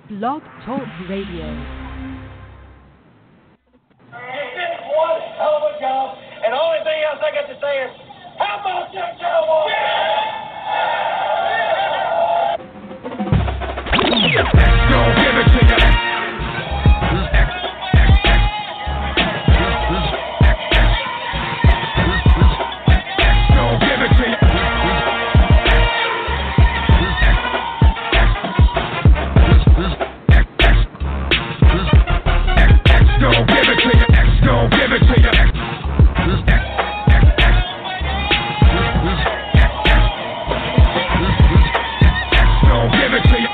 Blog Talk Radio. You did one hell of a job, and the only thing else I got to say is, how about them Cowboys? Don't give it to you. Don't give it to you. Don't give it to you. Don't give it to you. Don't give it to you.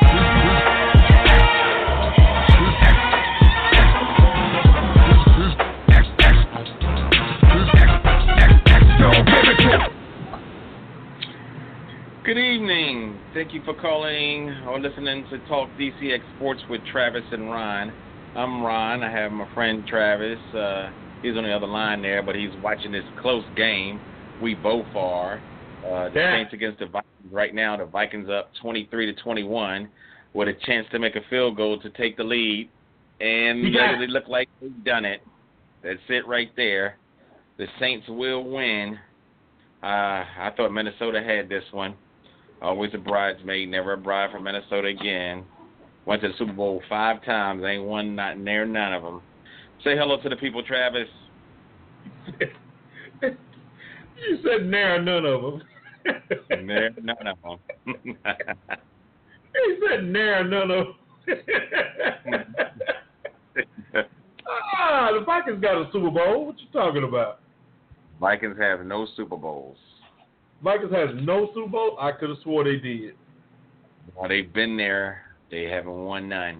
Good evening. Thank you for calling or listening to Talk DCX Sports with Travis and Ron. I'm Ron. I have my friend Travis. He's on the other line there, but he's watching this close game. We both are. The Saints against the Vikings right now. The Vikings up 23-21 with a chance to make a field goal to take the lead. And they look like they've done it. That's it right there. The Saints will win. I thought Minnesota had this one. Always a bridesmaid, never a bride for Minnesota again. Went to the Super Bowl 5 times. Ain't won not near none of them. Say hello to the people, Travis. You said near none of them. Near none of them. He said near none of them. The Vikings got a Super Bowl. What you talking about? Vikings have no Super Bowls. Vikings has no Super Bowl? I could have swore they did. Well, they've been there. They haven't won none.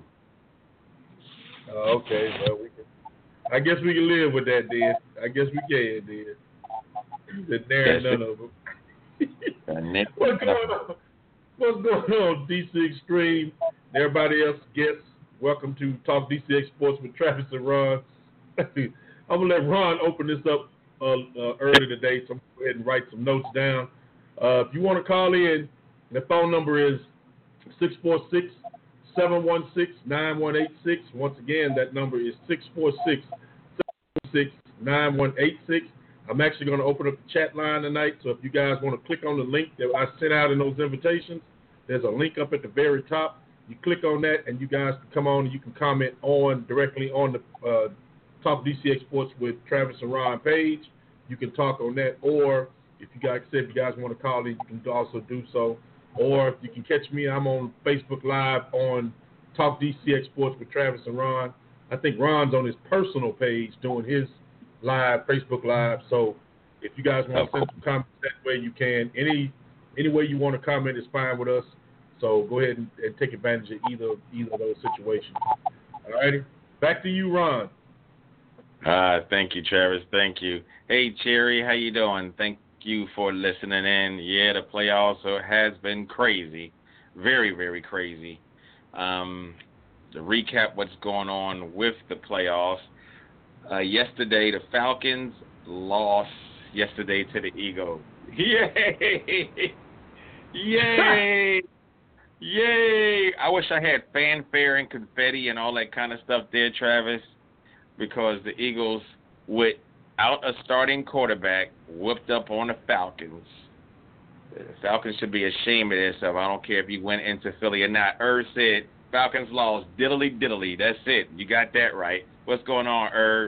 Okay, well, I guess we can live with that, then. I guess we can, then. There none of them. What's going on? What's going on, DC Extreme? Everybody else, guests, welcome to Talk DCX Sports with Travis and Ron. I'm going to let Ron open this up early today, so I'm going to go ahead and write some notes down. If you want to call in, the phone number is 646-716-9186. Once again, that number is 646-716-9186. I'm actually going to open up the chat line tonight, so if you guys want to click on the link that I sent out in those invitations, there's a link up at the very top. You click on that, and you guys can come on and you can comment directly on the Talk DCX Sports with Travis and Ron page. You can talk on that, or if you guys want to call in, you can also do so. Or if you can catch me, I'm on Facebook Live on Talk DCX Sports with Travis and Ron. I think Ron's on his personal page doing his live, Facebook Live. So if you guys want to send some comments that way, you can. Any way you want to comment is fine with us. So go ahead and take advantage of either of those situations. All righty. Back to you, Ron. Thank you, Travis. Thank you. Hey, Cherry, how you doing? Thank you for listening in. Yeah, the playoffs has been crazy. Very, very crazy. To recap what's going on with the playoffs, yesterday the Falcons lost yesterday to the Eagles. Yay! Yay! Yay! I wish I had fanfare and confetti and all that kind of stuff there, Travis, because the Eagles, without a starting quarterback, whooped up on the Falcons. The Falcons should be ashamed of themselves. I don't care if you went into Philly or not. said Falcons lost. Diddly. That's it. You got that right. What's going on,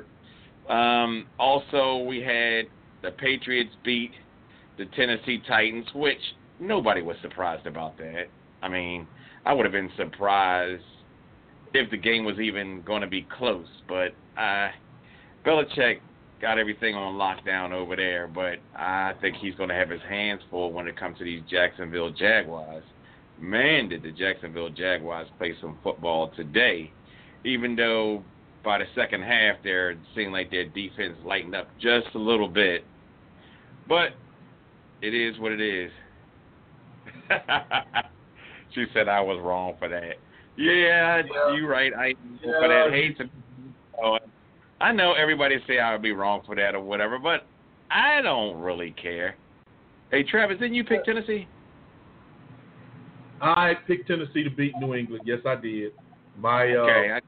Also, we had the Patriots beat the Tennessee Titans, which nobody was surprised about that. I mean, I would have been surprised if the game was even going to be close. But Belichick got everything on lockdown over there, but I think he's going to have his hands full when it comes to these Jacksonville Jaguars. Man, did the Jacksonville Jaguars play some football today, even though by the second half it seemed like their defense lightened up just a little bit. But it is what it is. She said I was wrong for that. Yeah. You're right. For that hate. I know everybody say I would be wrong for that or whatever, but I don't really care. Hey, Travis, didn't you pick Tennessee? I picked Tennessee to beat New England. Yes, I did. Okay.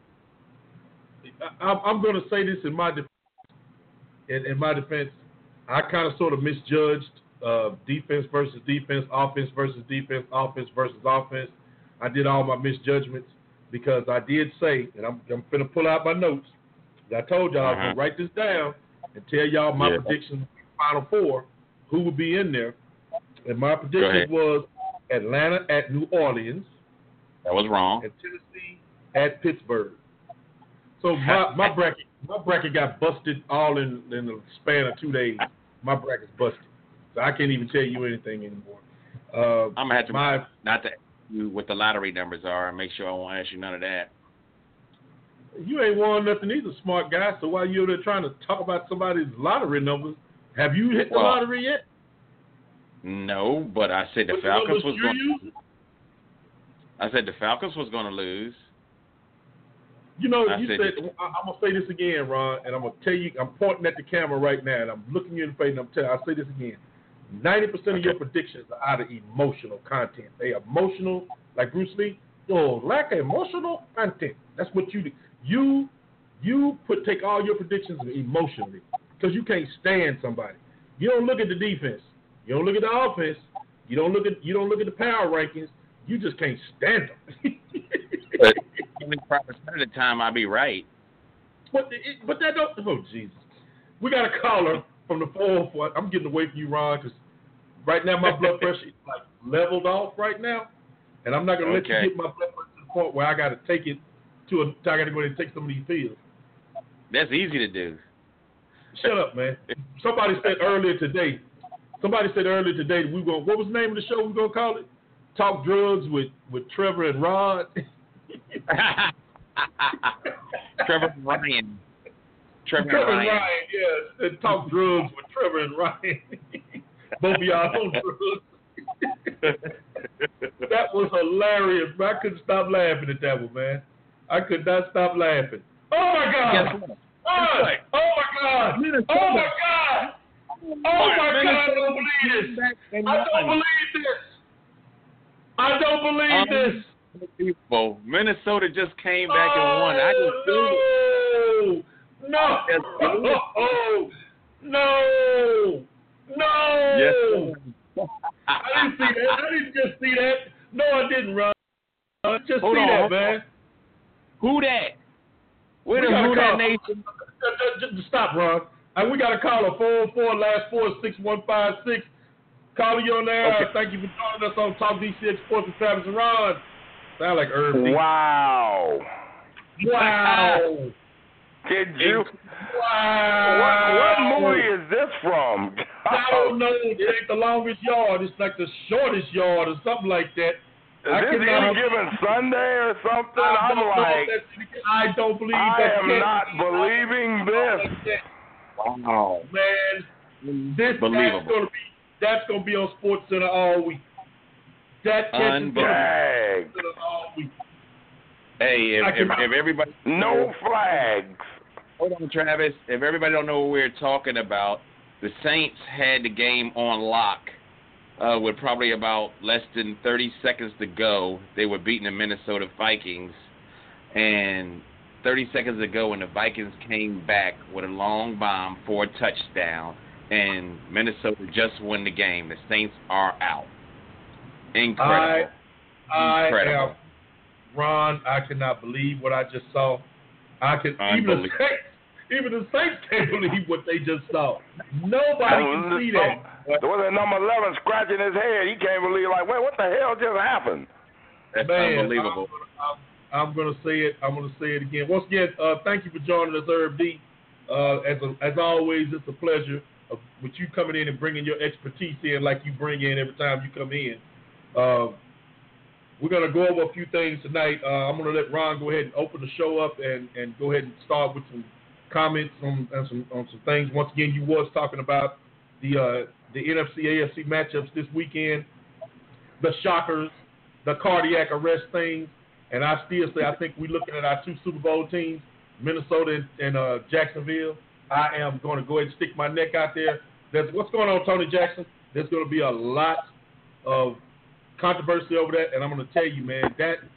I'm going to say this in my defense. In my defense, I kind of sort of misjudged defense versus defense, offense versus defense, offense versus offense. I did all my misjudgments because I did say, and I'm going to pull out my notes. I told y'all I was going to write this down and tell y'all my predictions for Final Four, who would be in there. And my prediction was Atlanta at New Orleans. That was wrong. And Tennessee at Pittsburgh. So my bracket got busted all in the span of 2 days. My bracket's busted. So I can't even tell you anything anymore. I'm going to have to not to ask you what the lottery numbers are and make sure I won't ask you none of that. You ain't won nothing either, smart guy. So while you're there trying to talk about somebody's lottery numbers, have you hit the lottery yet? No, but I said the Falcons was going. I said the Falcons was going to lose. You know, I'm going to say this again, Ron, and I'm going to tell you, I'm pointing at the camera right now, and I'm looking you in the face, and I'm telling you, I'll say this again. 90% of your predictions are out of emotional content. They are emotional, like Bruce Lee. Lack of emotional content. That's what you do. You take all your predictions emotionally because you can't stand somebody. You don't look at the defense. You don't look at the offense. You don't look at the power rankings. You just can't stand them. But 75% of the time, I'll be right. But that don't. Oh Jesus, we got a caller from the 404. I'm getting away from you, Ron, because right now my blood pressure is like leveled off right now, and I'm not gonna let you get my blood pressure to the point where I got to take it I got to go ahead and take some of these pills. That's easy to do. Shut up, man. Somebody said earlier today what was the name of the show we're gonna call it? Talk Drugs with Trevor and Rod. Trevor and Ryan. Trevor and Ryan, yes. Talk Drugs with Trevor and Ryan. Both of y'all on drugs. That was hilarious, man. I couldn't stop laughing at that one, man. I could not stop laughing. Oh my God! Oh my God! Oh my God! Oh my God! I don't believe this! I don't believe this! People, Minnesota just came back and won. I just No! Yes. I didn't see that. I didn't just see that. No, I didn't, Ron. I just see that, man. Who that? Where the Who That Nation? Just stop, Ron. We got a caller, 404 last 46156. Caller, you on there. Okay. Thank you for joining us on Talk DC Sports with Travis and Ron. Sound like Irv. Wow. Did you? Wow. What movie is this from? I don't know. It ain't the longest yard. It's like the shortest yard or something like that. Is this any given Sunday or something? I don't believe I that. am not believing this. Wow. Man, that's gonna be on SportsCenter all week. That catches all week. Hey, if everybody no flags. Hold on, Travis. If everybody don't know what we're talking about, the Saints had the game on lock. With probably about less than 30 seconds to go, they were beating the Minnesota Vikings. And 30 seconds ago, when the Vikings came back with a long bomb for a touchdown, and Minnesota just won the game. The Saints are out. Incredible. Incredible. Ron, I cannot believe what I just saw. Even the Saints can't believe what they just saw. Nobody can see that. There was a number 11 scratching his head. He can't believe, wait, what the hell just happened? That's unbelievable. I'm going to say it. I'm going to say it again. Once again, thank you for joining us, Herb D. As always, it's a pleasure with you coming in and bringing your expertise in like you bring in every time you come in. We're going to go over a few things tonight. I'm going to let Ron go ahead and open the show up and go ahead and start with some comments on some things. Once again, you was talking about the NFC AFC matchups this weekend, the shockers, the cardiac arrest things, and I still say I think we're looking at our two Super Bowl teams, Minnesota and Jacksonville. I am going to go ahead and stick my neck out there. What's going on, Tony Jackson? There's going to be a lot of controversy over that, and I'm going to tell you, man,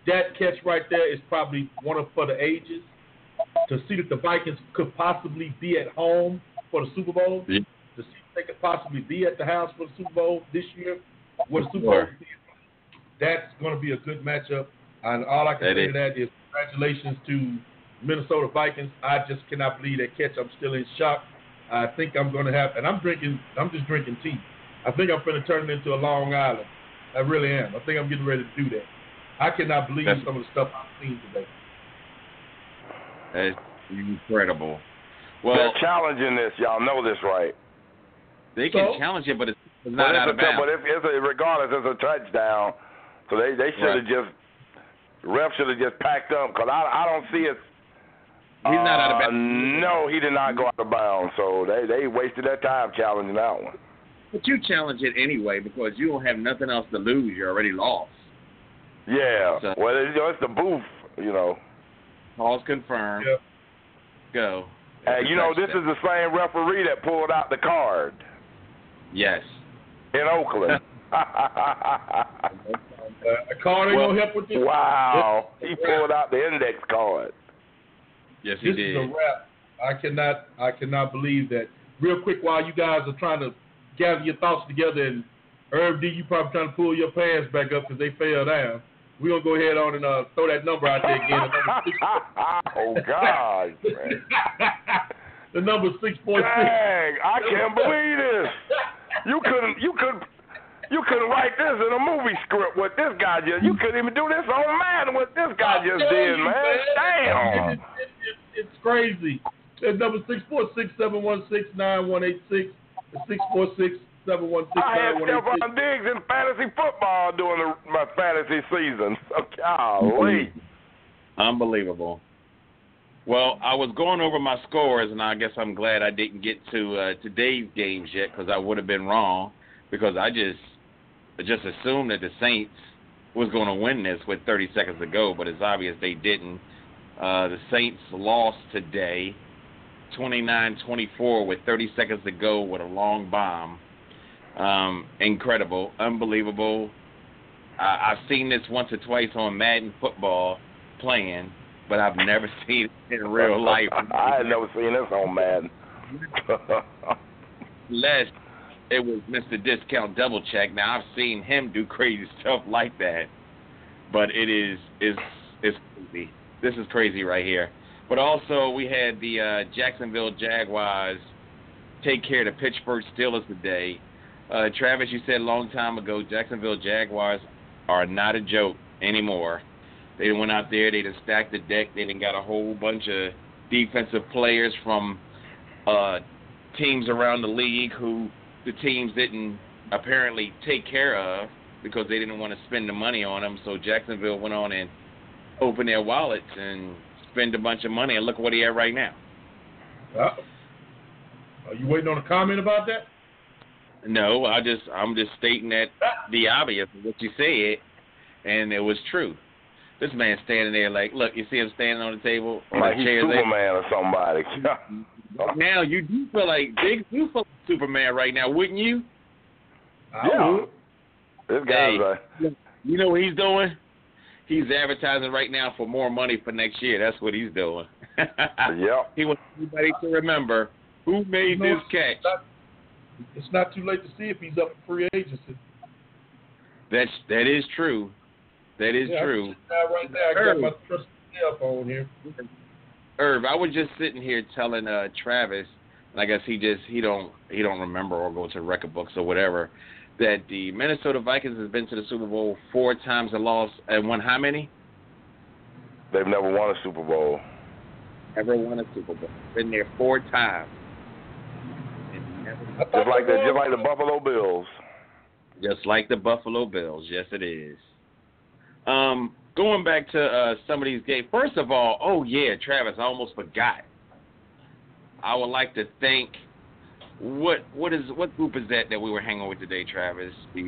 that catch right there is probably one of for the ages. To see that the Vikings could possibly be at home for the Super Bowl, Yeah. to see if they could possibly be at the house for the Super Bowl this year, what the Super Bowl is, that's going to be a good matchup. And all I can say to that is congratulations to Minnesota Vikings. I just cannot believe that catch. I'm still in shock. I think I'm going to have, and I'm just drinking tea. I think I'm going to turn it into a Long Island. I really am. I think I'm getting ready to do that. I cannot believe some of the stuff I've seen today. That's incredible. Well, they're challenging this. Y'all know this, right? They can challenge it, but it's not out of bounds. But regardless, it's a touchdown. So they should have ref should have just packed up because I don't see it. He's not out of bounds. No, he did not go out of bounds. So they wasted their time challenging that one. But you challenge it anyway because you don't have nothing else to lose. You're already lost. Yeah. So, well, it's the booth, you know. All's confirmed. Yep. Go. And, this is the same referee that pulled out the card. Yes. In Oakland. A card ain't going to help with this. Wow. He pulled out the index card. Yes, he did. This is a wrap. I cannot believe that. Real quick, while you guys are trying to gather your thoughts together, and Herb D, you probably trying to pull your pants back up because they fell down. We're going to go ahead on and throw that number out there again. Oh, God. Man. The number 646. Dang, I can't believe this. You couldn't write this in a movie script what this guy just. You couldn't even do this on Madden what this guy just did, man. Damn. It's crazy. That number 646-716-9186. 646-716-9186. I had Stephon Diggs in fantasy football during my fantasy season. So, golly. Unbelievable. Well, I was going over my scores, and I guess I'm glad I didn't get to today's games yet because I would have been wrong because I just assumed that the Saints was going to win this with 30 seconds to go, but it's obvious they didn't. The Saints lost today 29-24 with 30 seconds to go with a long bomb. Incredible, unbelievable. I've seen this once or twice on Madden football playing, but I've never seen it in real life. I had never seen this on Madden. Unless it was Mr. Discount Double Check. Now, I've seen him do crazy stuff like that, but it's crazy. This is crazy right here. But also, we had the Jacksonville Jaguars take care of the Pittsburgh Steelers today. Travis, you said a long time ago, Jacksonville Jaguars are not a joke anymore. They went out there, they just stacked the deck, they done got a whole bunch of defensive players from teams around the league who the teams didn't apparently take care of because they didn't want to spend the money on them. So Jacksonville went on and opened their wallets and spend a bunch of money, and look what he had right now. Are you waiting on a comment about that? No, I'm just stating that the obvious, what you said, and it was true. This man standing there like, look, you see him standing on the table? Like he's Superman or somebody. Now, you do feel like Diggs do feel like Superman right now, wouldn't you? Yeah. This guy's you know what he's doing? He's advertising right now for more money for next year. That's what he's doing. Yep. He wants everybody to remember who made this catch. It's not too late to see if he's up for free agency. That is true. That is true. Right there, I got my trusty cell phone here. Irv, I was just sitting here telling Travis, and I guess he don't remember or go to record books or whatever, that the Minnesota Vikings has been to the Super Bowl 4 times and lost and won how many? They've never won a Super Bowl. Never won a Super Bowl. Been there 4 times. Just like the Buffalo Bills. Just like the Buffalo Bills. Yes, it is. Going back to some of these games. First of all, Travis, I almost forgot. I would like to thank what group is that we were hanging with today, Travis?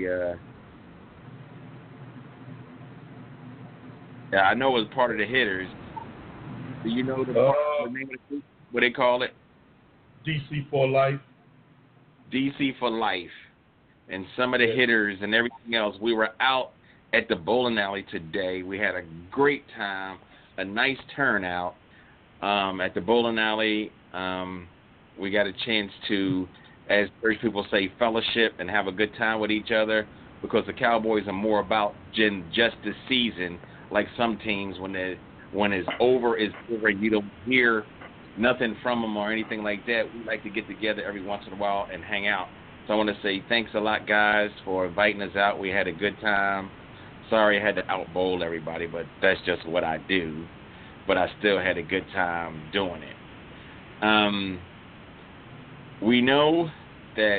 I know it was part of the hitters. Do you know the name of the group? What they call it? DC for Life. DC for Life. And some of the hitters and everything else, we were out at the bowling alley today. We had a great time, a nice turnout at the bowling alley. We got a chance to, as church people say, fellowship and have a good time with each other, because the Cowboys are more about just the season. Like some teams, when it's over, you don't hear nothing from them or anything like that. We like to get together every once in a while and hang out. So I want to say thanks a lot, guys, for inviting us out. We had a good time. Sorry I had to out-bowl everybody, but that's just what I do. But I still had a good time doing it. We know that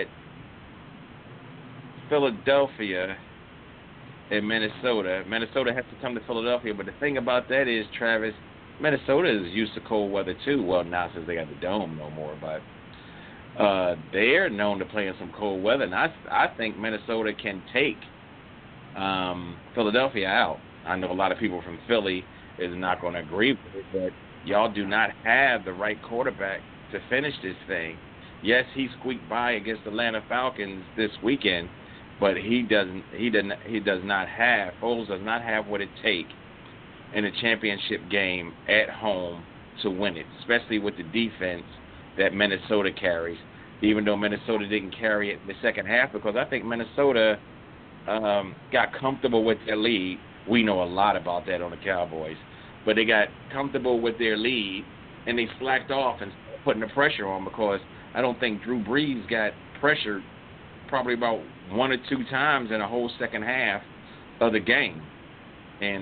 Philadelphia and Minnesota has to come to Philadelphia, but the thing about that is, Travis, Minnesota is used to cold weather too. Well, not since they got the dome no more, but they're known to play in some cold weather, and I think Minnesota can take Philadelphia out. I know a lot of people from Philly is not going to agree with it, but y'all do not have the right quarterback to finish this thing. Yes, he squeaked by against the Atlanta Falcons this weekend, but Foles does not have what it takes in a championship game at home to win it, especially with the defense that Minnesota carries, even though Minnesota didn't carry it in the second half, because I think Minnesota got comfortable with their lead. We know a lot about that on the Cowboys, but they got comfortable with their lead, and they slacked off and started putting the pressure on, because I don't think Drew Brees got pressured probably about 1 or 2 times in the whole second half of the game. And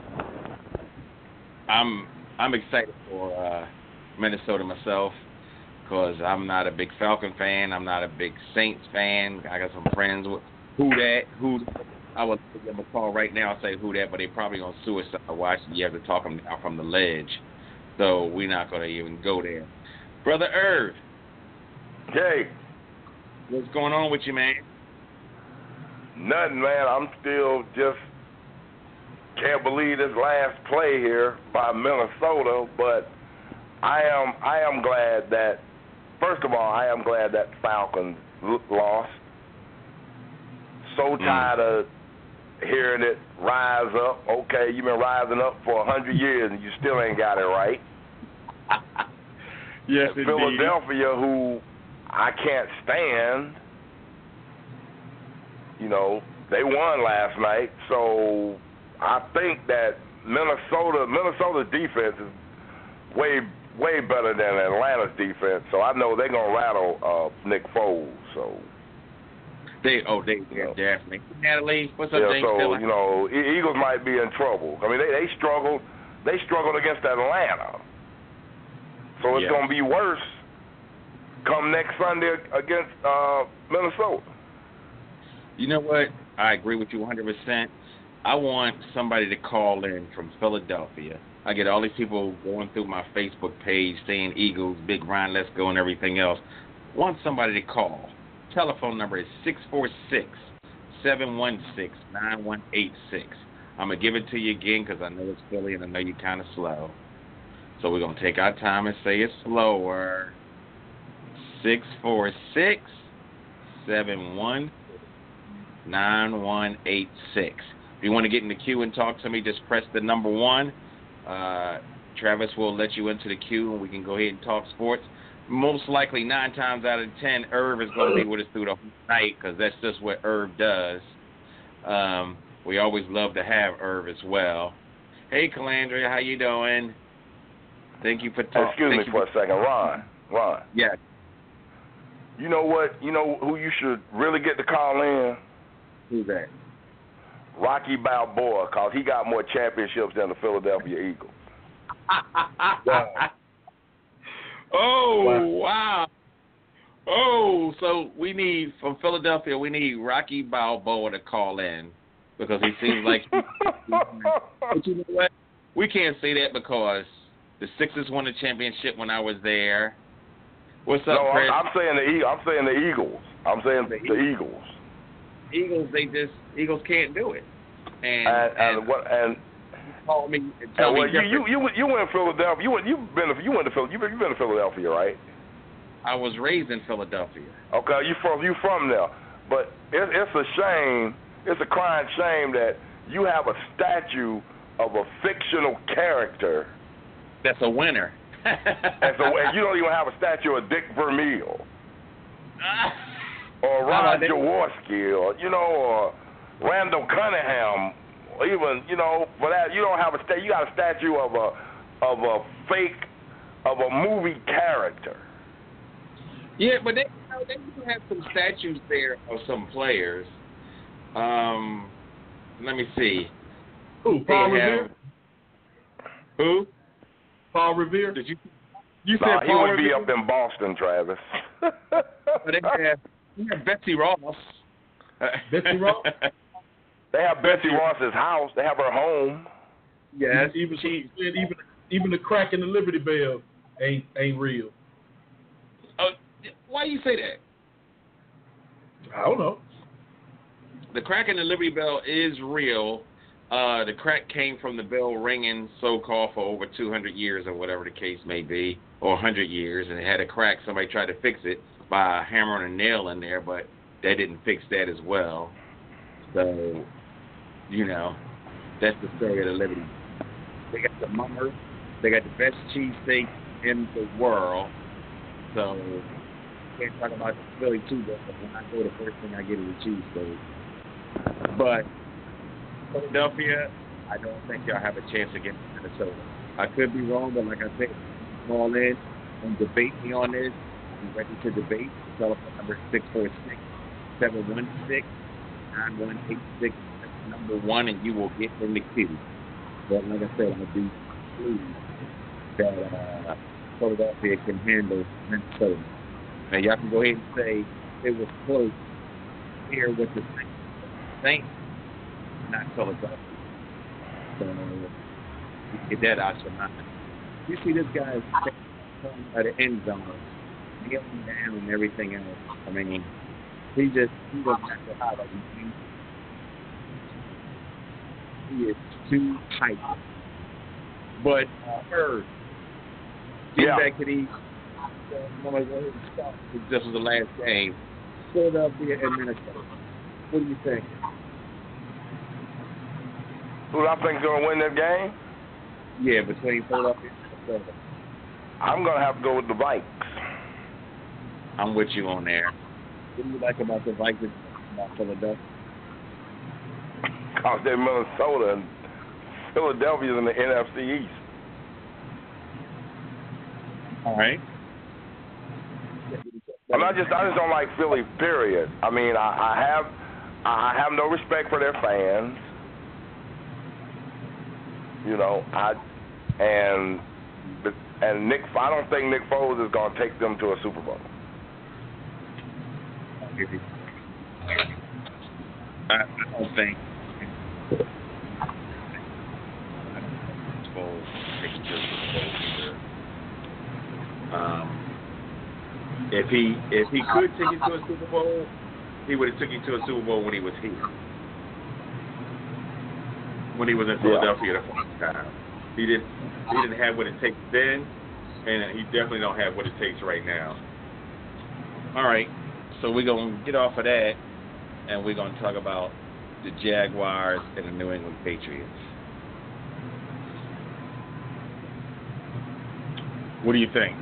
I'm excited for Minnesota myself, because I'm not a big Falcon fan. I'm not a big Saints fan. I got some friends with who I would give them a call right now and say who that, but they probably gonna suicide watch. You have to talk them down from the ledge, so we're not gonna even go there. Brother Irv. Hey. What's going on with you, man? Nothing, man. I'm still just can't believe this last play here by Minnesota, but I am glad that, first of all, I am glad that Falcons lost. So tired of hearing it rise up. Okay, you've been rising up for 100 years and you still ain't got it right. Yes, indeed. Philadelphia, who I can't stand, they won last night. So I think that Minnesota's defense is way better than Atlanta's defense. So I know they're gonna rattle Nick Foles. So they definitely. Natalie, what's up, James? So Eagles might be in trouble. I mean, they struggled. They struggled against Atlanta. So it's gonna be worse come next Sunday against Minnesota. You know what? I agree with you 100%. I want somebody to call in from Philadelphia. I get all these people going through my Facebook page saying Eagles, Big Ryan, let's go, and everything else. I want somebody to call. Telephone number is 646-716-9186. I'm going to give it to you again because I know it's Philly and I know you're kind of slow. So we're going to take our time and say it slower. 646-716-9186. If you want to get in the queue and talk to me, just press the number 1. Travis will let you into the queue and we can go ahead and talk sports. Most likely 9 times out of 10, Irv is going to be with us through the whole night because that's just what Irv does. We always love to have Irv as well. Hey, Calandria, how you doing? Thank you for talking. Excuse me for a second. Ron. Yeah. You know what? You know who you should really get to call in? Who's that? Rocky Balboa, because he got more championships than the Philadelphia Eagles. Wow. Oh, so from Philadelphia, we need Rocky Balboa to call in because he seems like but you know what? We can't say that because the Sixers won the championship when I was there. What's up, Chris? I'm saying the Eagles. I'm saying the Eagles. Eagles can't do it. And call me. You went to Philadelphia. You've been to Philadelphia, right? I was raised in Philadelphia. Okay, you from there, but it's a shame. It's a crying shame that you have a statue of a fictional character. That's a winner. And you don't even have a statue of Dick Vermeil or Ron Jaworski or or Randall Cunningham. Or even for that you don't have a statue. You got a statue of a movie character. Yeah, but they do have some statues there of some players. Let me see. Who? Paul Revere? Who? Paul Revere? Did you said Paul he would Revere? be up in Boston, Travis. But they have Betsy Ross. Betsy Ross? They have Betsy Ross's house. They have her home. Yes. Even the crack in the Liberty Bell ain't real. Why you say that? I don't know. The crack in the Liberty Bell is real. The crack came from the bell ringing, so-called, for over 200 years or whatever the case may be, or 100 years, and it had a crack. Somebody tried to fix it by hammering a nail in there, but they didn't fix that as well. So, that's the story of the Liberty. They got the mummers. They got the best cheesesteak in the world. So, can't talk about the Philly too, but when I go, the first thing I get is a cheesesteak. But Philadelphia, I don't think y'all have a chance against Minnesota. I could be wrong, but like I said, call in and debate me on this. I'm ready to debate. Telephone number 646-716-9186. Number 1, and you will get in the queue. But like I said, I'll be pleased that Philadelphia can handle Minnesota. Now, y'all can go ahead and say it was close here with the Saints, not Philadelphia. So, get that out your mind. You see this guy's at the end zone, kneeling down and everything else. I mean, he doesn't have to highlight anything. He is too tight. But getting back to these, this was the last game. Philadelphia and Minnesota. What do you think? Who I think is going to win that game? Yeah, between Philadelphia and Minnesota. I'm going to have to go with the Vikes. I'm with you on there. What do you like about the Vikings about Philadelphia? Because they're Minnesota and Philadelphia's in the NFC East. All right. I just don't like Philly, period. I mean, I have no respect for their fans. And Nick, I don't think Nick Foles is going to take them to a Super Bowl. I don't think Foles takes them to a Super Bowl either. If he could take you to a Super Bowl, he would have took you to a Super Bowl when he was here. When he was in Philadelphia the first time. He didn't have what it takes then, and he definitely don't have what it takes right now. All right, so we're going to get off of that, and we're going to talk about the Jaguars and the New England Patriots. What do you think?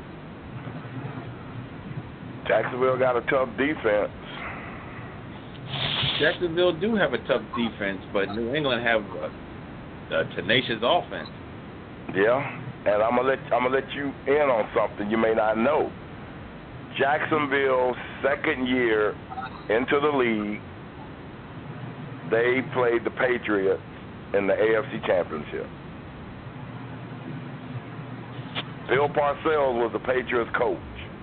Jacksonville got a tough defense. Jacksonville do have a tough defense, but New England have a tenacious offense. Yeah, and I'm gonna let you in on something you may not know. Jacksonville's second year into the league, they played the Patriots in the AFC Championship. Bill Parcells was the Patriots coach.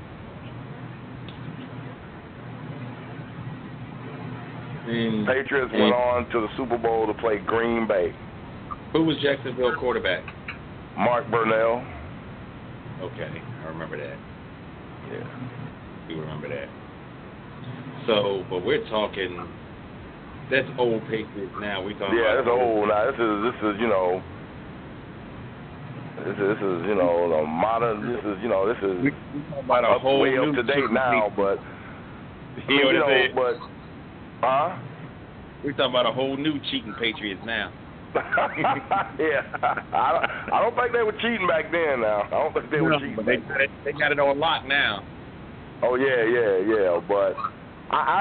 Patriots went on to the Super Bowl to play Green Bay. Who was Jacksonville quarterback? Mark Burnell. Okay, I remember that. Yeah. You remember that. So, but we're talking, that's old Patriots now. We talking about that's old now. This is the modern. This is we about a whole way up to date now, but We're talking about a whole new cheating Patriots now. Yeah, I don't think they were cheating back then. Now I don't think they were cheating. But they got it on lock now. Oh yeah. But I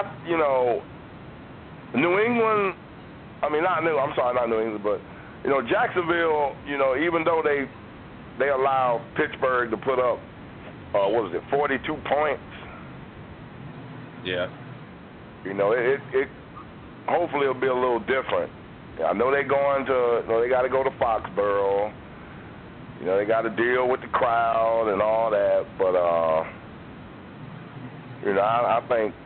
New England. I mean, not New England, but Jacksonville. Even though they allowed Pittsburgh to put up 42 points. Yeah. It hopefully it'll be a little different. I know they got to go to Foxborough. They got to deal with the crowd and all that. But I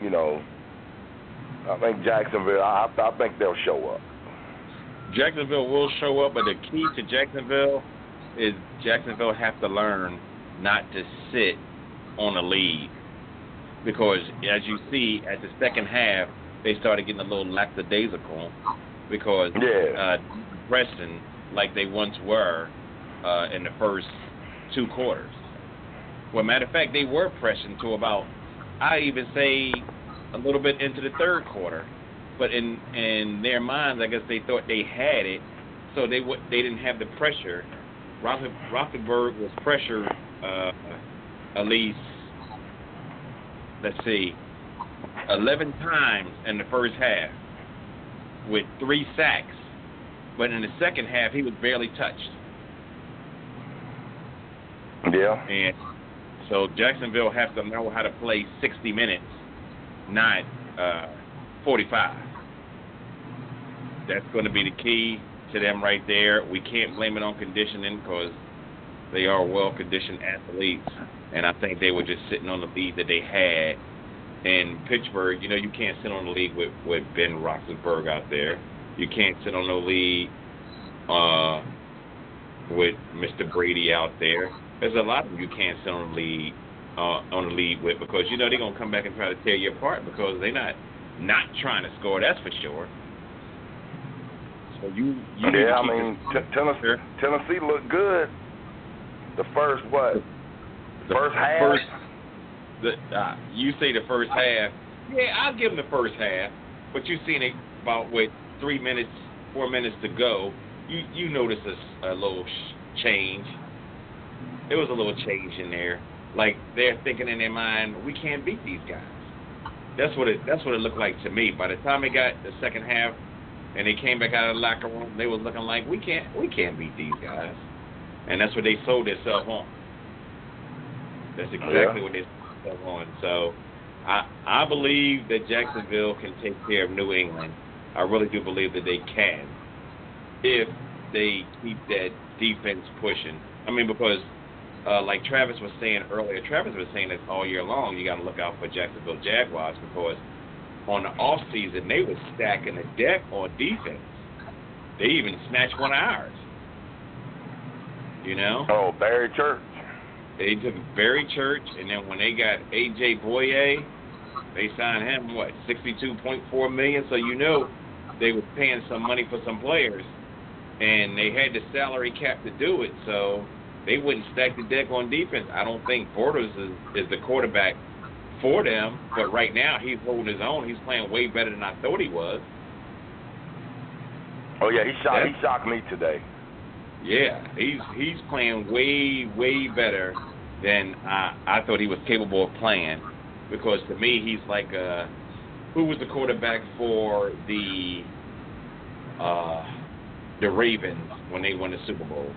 think Jacksonville. I think they'll show up. Jacksonville will show up, but the key to Jacksonville is Jacksonville have to learn not to sit on a lead, because as you see at the second half, they started getting a little lackadaisical because pressing like they once were in the first two quarters. Well, matter of fact, they were pressing to about, I even say, a little bit into the third quarter. But in their minds, I guess they thought they had it, so they didn't have the pressure. Roethlisberger was pressured at least, 11 times in the first half with 3 sacks. But in the second half, he was barely touched. Yeah. And so Jacksonville has to know how to play 60 minutes, not 45. That's going to be the key to them right there. We can't blame it on conditioning because they are well-conditioned athletes, and I think they were just sitting on the lead that they had. In Pittsburgh, you can't sit on the lead with Ben Roethlisberger out there. You can't sit on the lead with Mr. Brady out there. There's a lot of them you can't sit on the lead with because they're gonna come back and try to tear you apart because they're not trying to score. That's for sure. So you I mean, Tennessee looked good. The first half. You say the first half. Yeah, I'll give them the first half. But you seen it about 4 minutes to go. You notice a little change. There was a little change in there. Like they're thinking in their mind, we can't beat these guys. That's what it looked like to me. By the time they got the second half and they came back out of the locker room, they was looking like we can't beat these guys. And that's what they sold themselves on. That's exactly what they sold themselves on. So I believe that Jacksonville can take care of New England. I really do believe that they can if they keep that defense pushing. I mean, because like Travis was saying earlier, Travis was saying that all year long you got to look out for Jacksonville Jaguars because on the off season they were stacking the deck on defense. They even snatched one of ours. Oh, Barry Church. They took Barry Church, and then when they got A.J. Boye, they signed him, $62.4 million. So they were paying some money for some players, and they had the salary cap to do it. So they wouldn't stack the deck on defense. I don't think Bortles is the quarterback for them, but right now he's holding his own. He's playing way better than I thought he was. Oh yeah, he shocked me today. Yeah, he's playing way, way better than I thought he was capable of playing. Because to me, he's like who was the quarterback for the Ravens when they won the Super Bowl?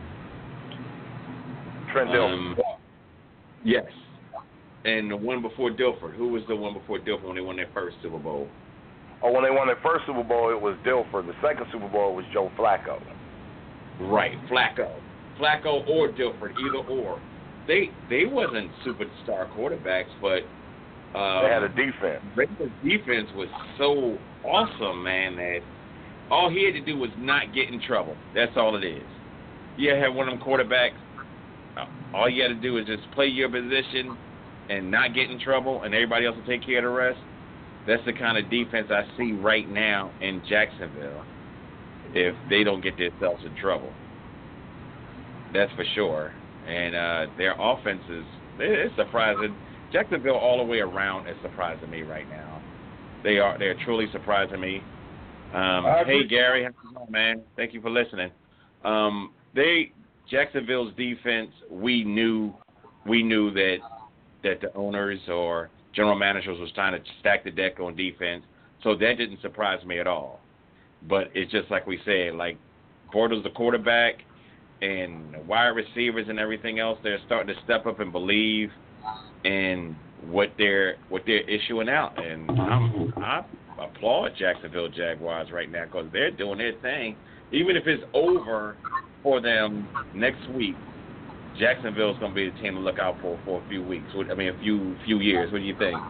Trent Dilfer. Yes. And the one before Dilfer. Who was the one before Dilfer when they won their first Super Bowl? Oh, when they won their first Super Bowl, it was Dilfer. The second Super Bowl was Joe Flacco. Right, Flacco or Dilfer, either or. They wasn't superstar quarterbacks, but they had a defense. Ravens' defense was so awesome, man, that all he had to do was not get in trouble. That's all it is. You have one of them quarterbacks, all you had to do is just play your position and not get in trouble, and everybody else will take care of the rest. That's the kind of defense I see right now in Jacksonville if they don't get themselves in trouble. That's for sure. And their offense it's surprising. Jacksonville all the way around is surprising me right now. They're truly surprising me. Hey, Gary, how's it going, man? Thank you for listening. Jacksonville's defense, we knew that the owners or general managers was trying to stack the deck on defense, so that didn't surprise me at all. But it's just like we said, like Bortles, the quarterback, and the wide receivers and everything else, they're starting to step up and believe in what they're issuing out, and I applaud Jacksonville Jaguars right now because they're doing their thing. Even if it's over for them next week, Jacksonville's going to be the team to look out for a few weeks. I mean, a few years. What do you think?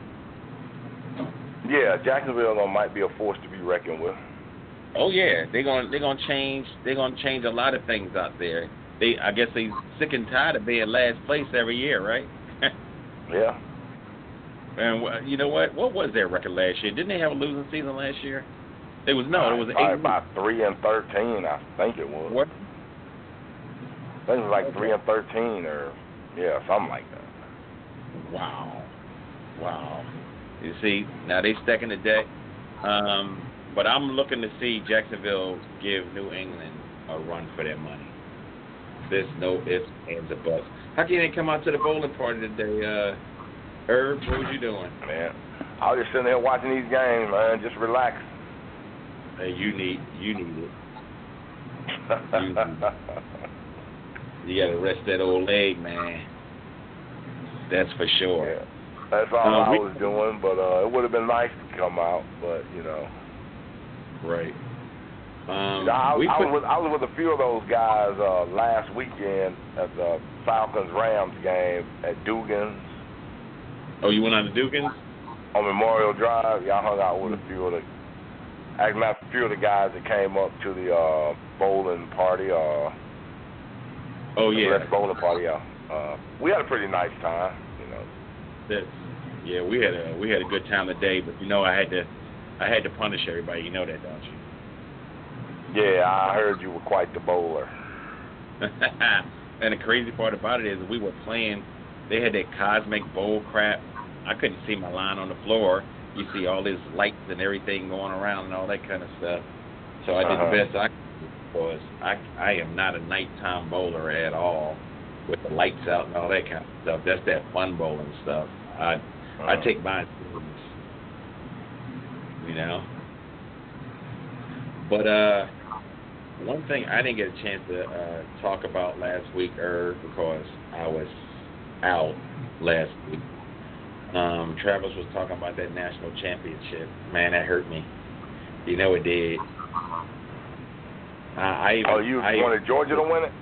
Yeah, Jacksonville might be a force to be reckoned with. Oh yeah, they're gonna change a lot of things out there. I guess they sick and tired of being last place every year, right? Yeah. And you know what? What was their record last year? Didn't they have a losing season last year? It was 8. About 3-13, I think it was. What? I think it was like 3-13, or something like that. Wow. You see, now they stacking the deck. But I'm looking to see Jacksonville give New England a run for their money. There's no ifs, ands, or buts. How can they come out to the bowling party today, Herb? What was you doing? Man, I was just sitting there watching these games, man. Just relax. Hey, you need it. You got to rest that old leg, man. That's for sure. Yeah. That's all I was doing, but it would have been nice to come out, but Right. I was with a few of those guys last weekend at the Falcons-Rams game at Dugan's. Oh, you went on to Dugan's? On Memorial Drive. Yeah, I hung out with a few of the guys that came up to the bowling party. Oh yeah. Bowling party. We had a pretty nice time. We had a good time today, but I had to punish everybody. You know that, don't you? Yeah, I heard you were quite the bowler. And the crazy part about it is we were playing. They had that cosmic bowl crap. I couldn't see my line on the floor. You see all these lights and everything going around and all that kind of stuff. So I did the best I could because I am not a nighttime bowler at all with the lights out and all that kind of stuff. That's that fun bowling stuff. I take mine serious, But one thing I didn't get a chance to talk about last week, because I was out last week. Travis was talking about that national championship. Man, that hurt me. It did. You wanted Georgia to win it?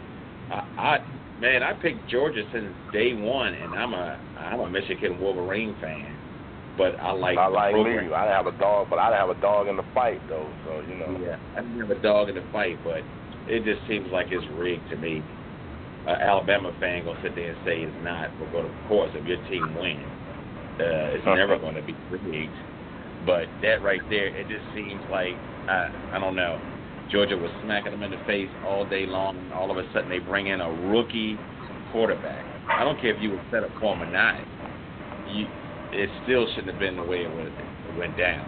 I picked Georgia since day one, and I'm a Michigan Wolverine fan. But I like me. I didn't have a dog, but I didn't have a dog in the fight, though. So Yeah, I didn't have a dog in the fight, but it just seems like it's rigged to me. Alabama fan gonna sit there and say it's not, but of course, if your team wins, it's never going to be rigged. But that right there, it just seems like I don't know. Georgia was smacking them in the face all day long, and all of a sudden they bring in a rookie quarterback. I don't care if you were set up for him or not. It still shouldn't have been the way it went down.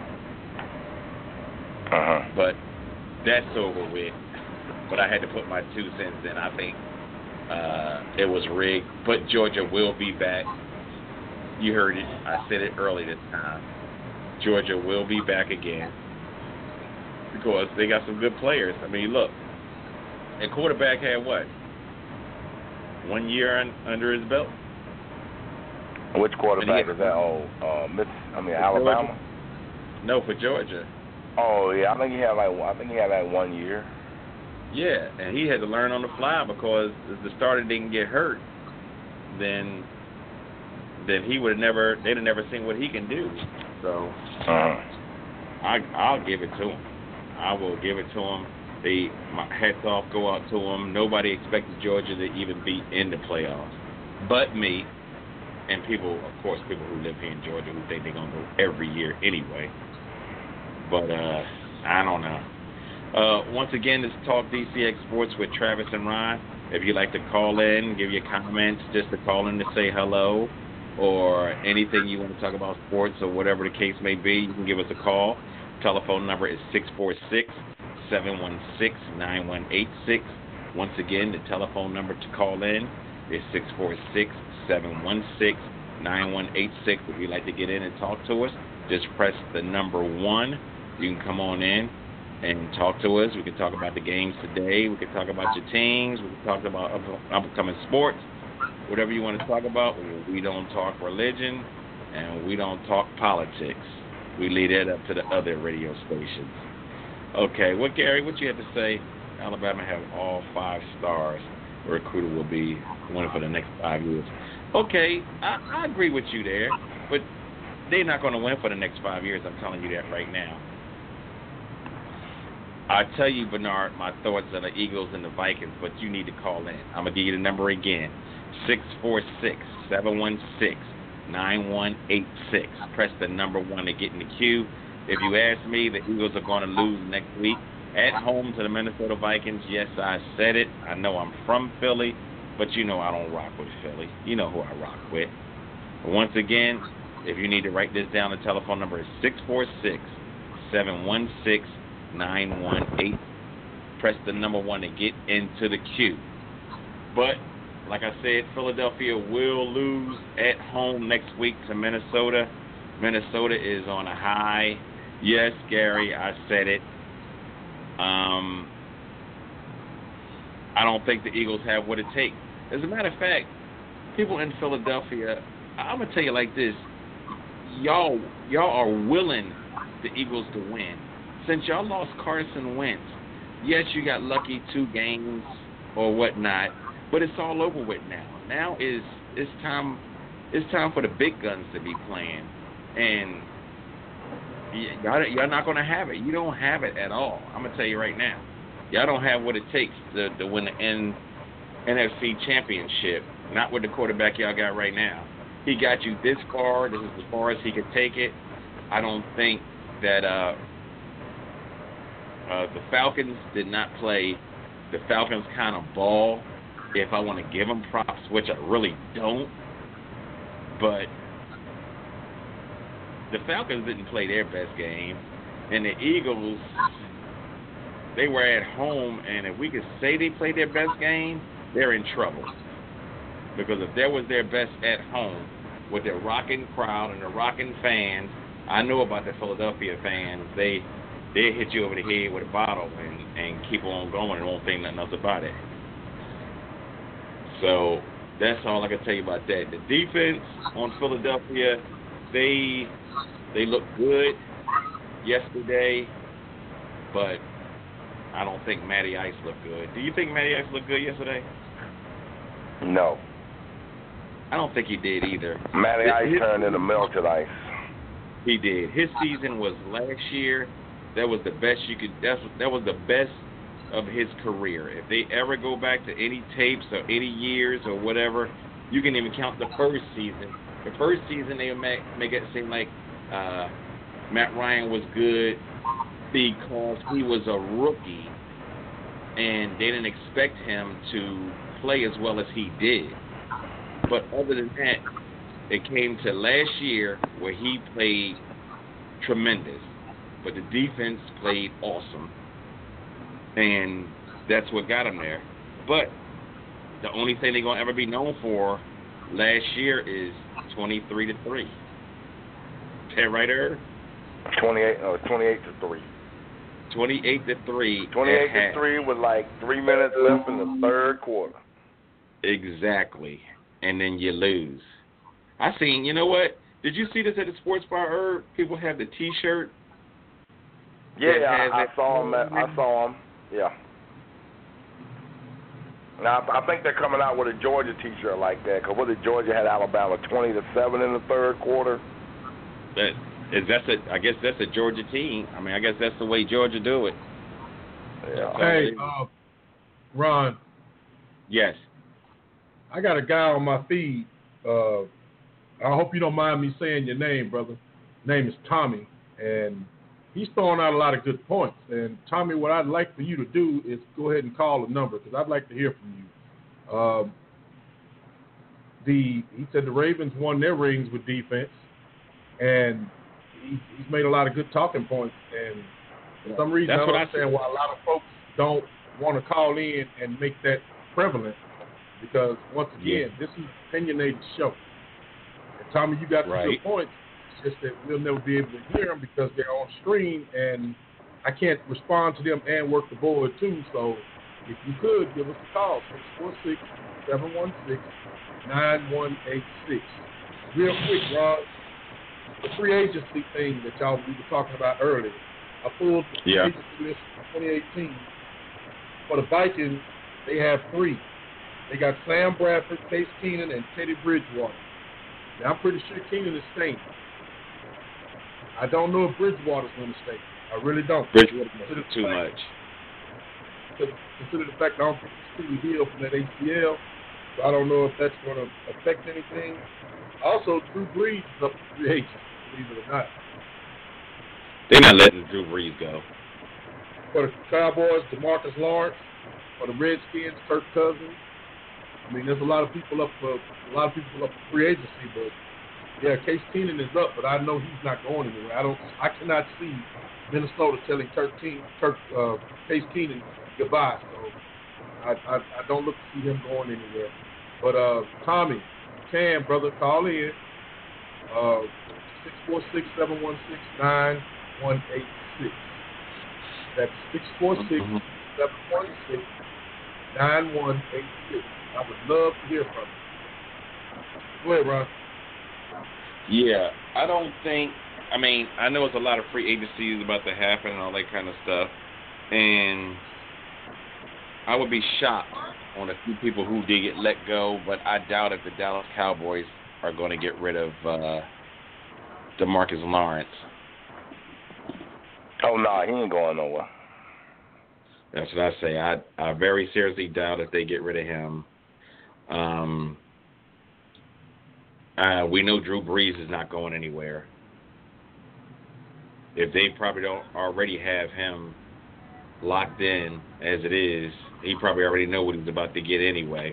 But that's over with. But I had to put my 2 cents in. I think it was rigged. But Georgia will be back. You heard it. I said it early this time. Georgia will be back again because they got some good players. I mean, look, a quarterback had what? 1 year under his belt. Which quarterback is that? Alabama? No, for Georgia. Oh yeah, I think he had like 1 year. Yeah, and he had to learn on the fly because if the starter didn't get hurt, then he would have never. They'd have never seen what he can do. So I'll give it to him. I will give it to him. My hats off go out to him. Nobody expected Georgia to even be in the playoffs, but me. And people who live here in Georgia who think they're going to go every year anyway. But I don't know. Once again, this is Talk DCX Sports with Travis and Ron. If you'd like to call in, give your comments, just to call in to say hello, or anything you want to talk about sports or whatever the case may be, you can give us a call. Telephone number is 646-716-9186. Once again, the telephone number to call in is 646-716-9186. If you'd like to get in and talk to us, just press the number 1. You can come on in and talk to us. We can talk about the games today. We can talk about your teams. We can talk about upcoming sports, whatever you want to talk about. We don't talk religion, and we don't talk politics. We leave that up to the other radio stations. Okay, well, Gary, what you have to say? Alabama have all 5 stars. A recruiter will be winning for the next 5 years. Okay, I agree with you there, but they're not going to win for the next 5 years. I'm telling you that right now. I tell you, Bernard, my thoughts on the Eagles and the Vikings, but you need to call in. I'm going to give you the number again, 646-716-9186. Press the number 1 to get in the queue. If you ask me, the Eagles are going to lose next week at home to the Minnesota Vikings. Yes, I said it. I know I'm from Philly, but you know I don't rock with Philly. You know who I rock with. But once again, if you need to write this down, the telephone number is 646-716-9186. Press the number 1 to get into the queue. But, like I said, Philadelphia will lose at home next week to Minnesota. Minnesota is on a high. Yes, Gary, I said it. I don't think the Eagles have what it takes. As a matter of fact, people in Philadelphia, I'm going to tell you like this. Y'all are willing the Eagles to win. Since y'all lost Carson Wentz, yes, you got lucky 2 games or whatnot, but it's all over with now. Now it's time for the big guns to be playing, and y'all not going to have it. You don't have it at all. I'm going to tell you right now. Y'all don't have what it takes to win the NFC Championship, not with the quarterback y'all got right now. He got you this far. This is as far as he could take it. I don't think that the Falcons did not play the Falcons kind of ball, if I want to give them props, which I really don't. But the Falcons didn't play their best game, and the Eagles, they were at home, and if we could say they played their best game, they're in trouble. Because if that was their best at home, with their rocking crowd and the rocking fans, I know about the Philadelphia fans, they hit you over the head with a bottle and keep on going and won't think nothing else about it. So that's all I can tell you about that. The defense on Philadelphia, they looked good yesterday, but I don't think Matty Ice looked good. Do you think Matty Ice looked good yesterday? No. I don't think he did either. Matty Ice turned into melted ice. He did. His season was last year. That was the best you could. That was the best of his career. If they ever go back to any tapes or any years or whatever, you can even count the first season. The first season they make it seem like Matt Ryan was good because he was a rookie and they didn't expect him to play as well as he did. But other than that, it came to last year where he played tremendous. But the defense played awesome. And that's what got him there. But the only thing they're going to ever be known for last year is 23-3. Is that right, Irv? 28-3. 28-3. 28-3 with like 3 minutes left in the third quarter. Exactly. And then you lose. I seen, you know what? Did you see this at the Sports Bar, Herb? People have the T-shirt. Yeah, I saw them. I saw them. Yeah. Now I think they're coming out with a Georgia T-shirt like that because Georgia had Alabama 20-7 in the third quarter. I guess that's a Georgia team. I mean, I guess that's the way Georgia do it. Yeah. Hey, Ron. Yes. I got a guy on my feed. I hope you don't mind me saying your name, brother. His name is Tommy, and he's throwing out a lot of good points. And, Tommy, what I'd like for you to do is go ahead and call the number because I'd like to hear from you. He said the Ravens won their rings with defense, and he's made a lot of good talking points, and for some reason I don't understand why a lot of folks don't want to call in and make that prevalent, because once again, this is an opinionated show. And Tommy, you got some good points. It's just that we'll never be able to hear them because they're on screen, and I can't respond to them and work the board too. So if you could, give us a call, 646-716-9186. Real quick, Rob, the free agency thing that we were talking about earlier. I pulled the free agency list for 2018. For the Vikings, they have 3. They got Sam Bradford, Case Keenum, and Teddy Bridgewater. Now, I'm pretty sure Keenum is staying. I don't know if Bridgewater's going to stay. I really don't. Bridgewater too much. Consider the fact that I don't think he's fully healed from that ACL, so I don't know if that's going to affect anything. Also, Drew Brees is up to free agent, believe it or not. They're not letting Drew Brees go. For the Cowboys, DeMarcus Lawrence. For the Redskins, Kirk Cousins. I mean, there's a lot of people up for free agency, but yeah, Case Keenum is up, but I know he's not going anywhere. I cannot see Minnesota telling Case Keenum goodbye. So I don't look to see him going anywhere. But Tommy, Cam, brother, call in 646-716-9186. That's 646-716-9186. I would love to hear from you. Go ahead, Ron. Yeah, I know it's a lot of free agencies about to happen and all that kind of stuff. And I would be shocked on a few people who did get let go, but I doubt if the Dallas Cowboys are going to get rid of DeMarcus Lawrence. Oh, no, he ain't going nowhere. That's what I say. I very seriously doubt if they get rid of him. We know Drew Brees is not going anywhere. If they probably don't already have him locked in as it is, he probably already know what he's about to get anyway.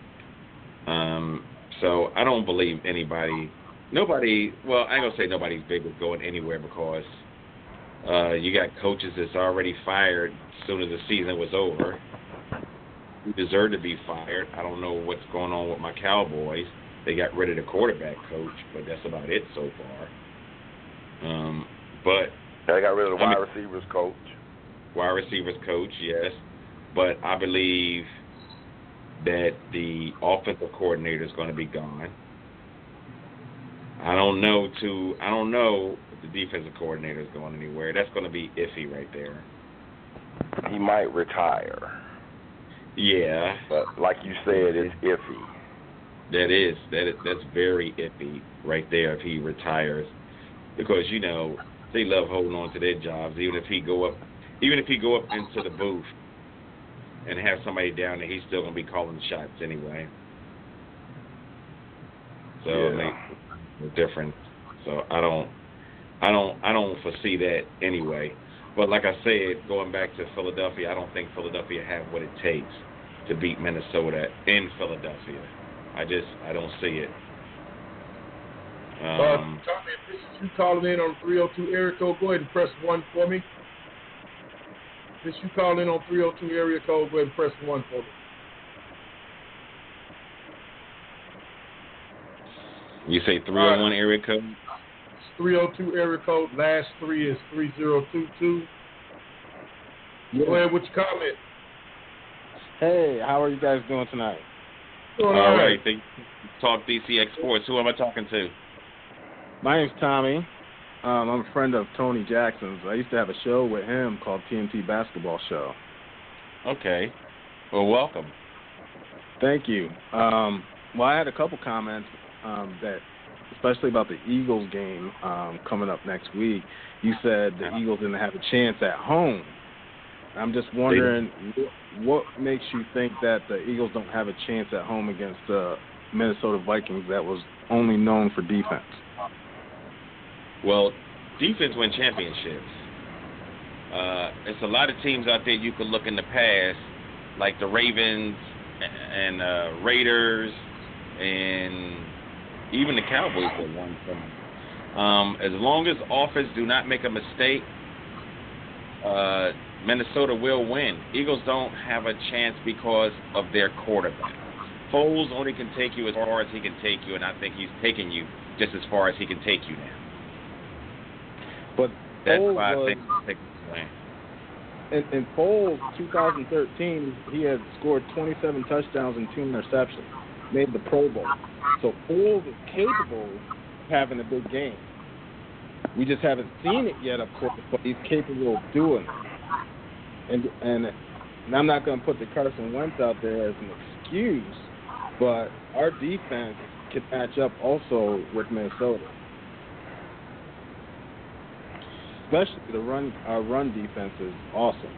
So I don't believe nobody, well, I ain't going to say nobody's big with going anywhere because you got coaches that's already fired as soon as the season was over who deserve to be fired. I don't know what's going on with my Cowboys. They got rid of the quarterback coach, but that's about it so far. But they got rid of the wide receivers coach. Wide receivers coach, yes. But I believe that the offensive coordinator is going to be gone. I don't know if the defensive coordinator is going anywhere. That's going to be iffy right there. He might retire. Yeah. But like you said, it's iffy. That's very iffy right there if he retires, because they love holding on to their jobs. Even if he go up into the booth and have somebody down there, he's still gonna be calling the shots anyway. So it makes a difference. So I don't foresee that anyway. But like I said, going back to Philadelphia, I don't think Philadelphia have what it takes to beat Minnesota in Philadelphia. I don't see it. Tommy, if this is you calling in on 302 area code, go ahead and press 1 for me. If this you calling in on 302 area code, go ahead and press 1 for me. You say 301 area code? It's 302 area code. Last 3 is 3022. Go ahead with your comment. Hey, how are you guys doing tonight? Doing all right. Talk DCX Sports. Who am I talking to? My name's Tommy. I'm a friend of Tony Jackson's. I used to have a show with him called TNT Basketball Show. Okay. Well, welcome. Thank you. Well, I had a couple comments that, especially about the Eagles game coming up next week. You said the Eagles didn't have a chance at home. I'm just wondering what makes you think that the Eagles don't have a chance at home against the Minnesota Vikings that was only known for defense? Well, defense wins championships. It's a lot of teams out there you could look in the past, like the Ravens and Raiders, and even the Cowboys were one from. As long as offense do not make a mistake, Minnesota will win. Eagles don't have a chance because of their quarterback. Foles only can take you as far as he can take you, and I think he's taking you just as far as he can take you now. But That's Foles why I was, think he's taking the win. in Foles 2013, he had scored 27 touchdowns and 2 interceptions, made the Pro Bowl. So Foles is capable of having a big game. We just haven't seen it yet, of course, but he's capable of doing it. And I'm not going to put the Carson Wentz out there as an excuse, but our defense can match up also with Minnesota. Especially our run defense is awesome.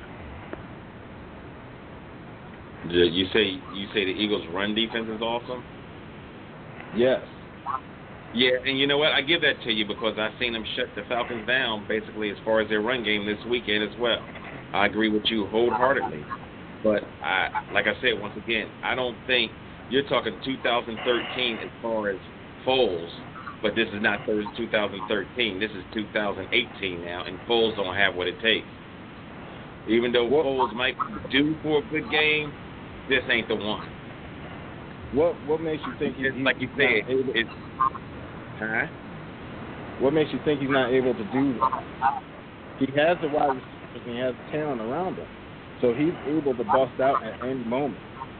You say the Eagles' run defense is awesome? Yes. Yeah, and you know what? I give that to you because I've seen them shut the Falcons down basically as far as their run game this weekend as well. I agree with you wholeheartedly. But like I said, once again, I don't think you're talking 2013 as far as Foles, but this is not 2013. This is 2018 now, and Foles don't have what it takes. Even though Foles might be due for a good game, this ain't the one. What makes you think he's like you said? What makes you think he's not able to do that? He has the wide receivers and he has talent around him, so he's able to bust out at any moment.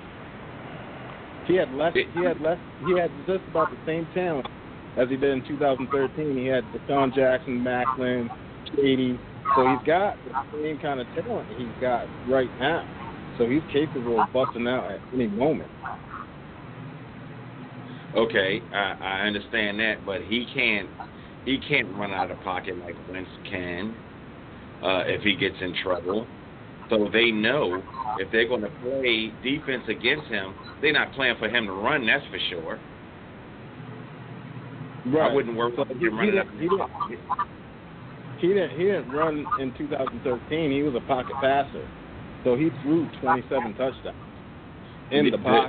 He had just about the same talent as he did in 2013. He had Deshaun Jackson, Macklin, Shady. So he's got the same kind of talent he's got right now. So he's capable of busting out at any moment. Okay, I understand that, but he can't run out of the pocket like Wentz can if he gets in trouble. So they know if they're going to play defense against him, they're not playing for him to run, that's for sure. Right. I wouldn't worry about him running out of the pocket. He didn't run in 2013. He was a pocket passer. So he threw 27 touchdowns in the pocket.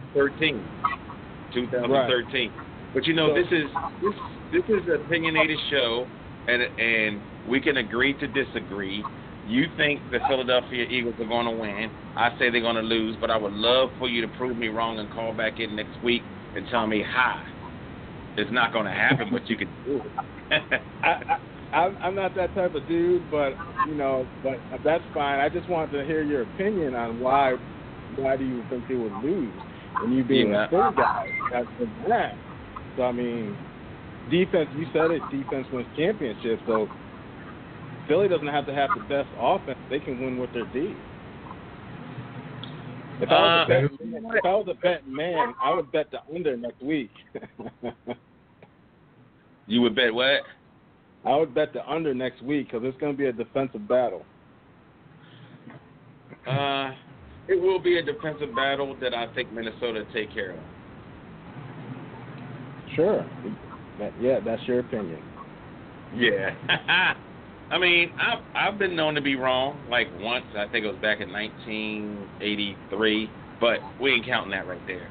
2013. Right. But you know, this is an opinionated show, and we can agree to disagree. You think the Philadelphia Eagles are going to win. I say they're going to lose, but I would love for you to prove me wrong and call back in next week and tell me how. It's not going to happen, but you can do it. I'm not that type of dude, but that's fine. I just wanted to hear your opinion on why do you think they would lose? And you being a Philly guy, that's that. So I mean, defense. You said it. Defense wins championships. So Philly doesn't have to have the best offense. They can win with their D. If I was a betting man, I would bet the under next week. You would bet what? I would bet the under next week because it's going to be a defensive battle. It will be a defensive battle that I think Minnesota take care of. Sure. That's your opinion. Yeah. I mean, I've been known to be wrong, like once. I think it was back in 1983, but we ain't counting that right there.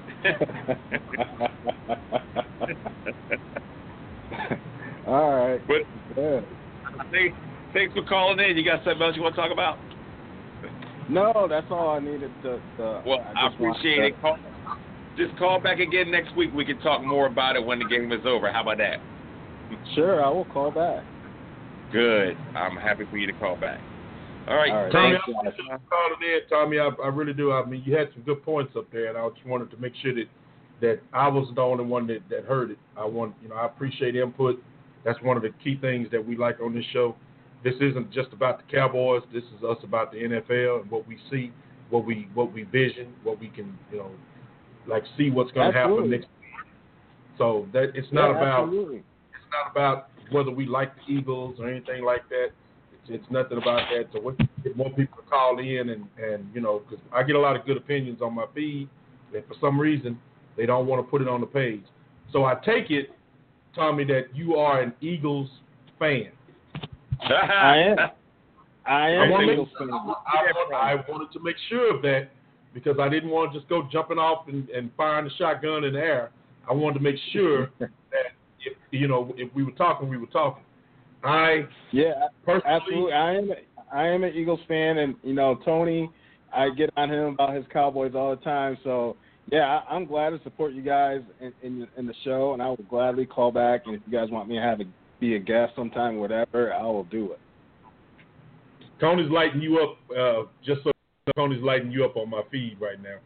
All right. But thanks for calling in. You got something else you want to talk about? No, that's all I needed to well, I appreciate it. Just call back again next week. We can talk more about it when the game is over. How about that? Sure, I will call back. Good. I'm happy for you to call back. All right. Tommy, I appreciate you calling in, Tommy. I really do. I mean, you had some good points up there, and I just wanted to make sure that I wasn't the only one that heard it. I appreciate input. That's one of the key things that we like on this show. This isn't just about the Cowboys. This is us about the NFL and what we see, what we vision, what we can, see what's going to happen next week. So that it's not about whether we like the Eagles or anything like that. It's nothing about that. So we get more people to call in and because I get a lot of good opinions on my feed, and for some reason they don't want to put it on the page. So I take it, Tommy, that you are an Eagles fan. I am an Eagles fan. I wanted to make sure of that because I didn't want to just go jumping off and firing the shotgun in the air. I wanted to make sure that if we were talking, we were talking. Absolutely. I am an Eagles fan, and Tony, I get on him about his Cowboys all the time. So yeah, I'm glad to support you guys in the show, and I will gladly call back. And if you guys want me to be a guest sometime, whatever, I will do it. Tony's lighting you up. Just so Tony's lighting you up on my feed right now.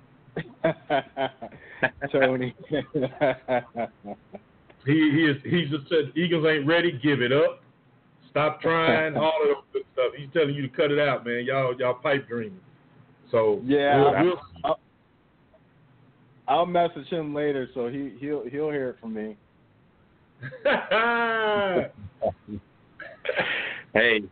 Tony. He just said Eagles ain't ready. Give it up. Stop trying. All of that good stuff. He's telling you to cut it out, man. Y'all pipe dreaming. So yeah, I'll message him later, so he'll hear it from me. Hey,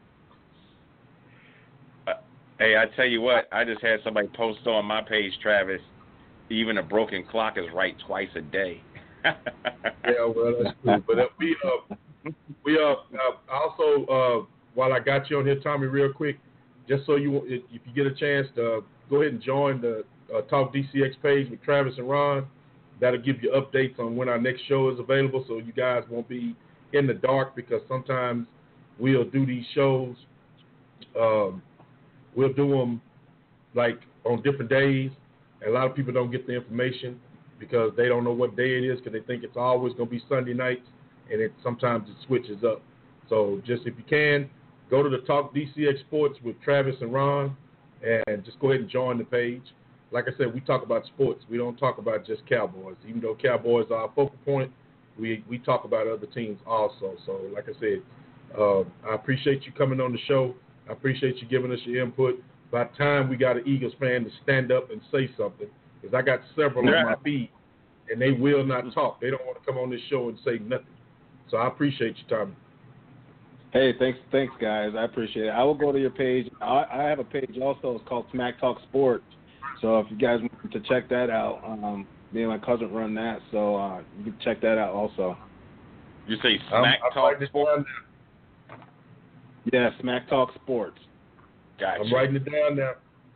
I tell you what, I just had somebody post on my page, Travis, even a broken clock is right twice a day. Yeah, well, that's true. But we also, while I got you on here, Tommy, real quick, just so if you get a chance to go ahead and join the Talk DCX page with Travis and Ron. That'll give you updates on when our next show is available, so you guys won't be in the dark, because sometimes we'll do these shows. We'll do them like on different days, and a lot of people don't get the information because they don't know what day it is, because they think it's always going to be Sunday nights, and sometimes it switches up. So just if you can, go to the Talk DCX Sports with Travis and Ron, and just go ahead and join the page. Like I said, we talk about sports. We don't talk about just Cowboys. Even though Cowboys are our focal point, we talk about other teams also. So like I said, I appreciate you coming on the show. I appreciate you giving us your input. By the time we got an Eagles fan to stand up and say something, because I got several on my feed, and they will not talk. They don't want to come on this show and say nothing. So I appreciate you, Tommy. Hey, thanks, guys. I appreciate it. I will go to your page. I have a page also. It's called Smack Talk Sports. So if you guys want to check that out, me and my cousin run that, so you can check that out also. You say Smack Talk Sports? Yeah, Smack Talk Sports. Gotcha. I'm writing it down now.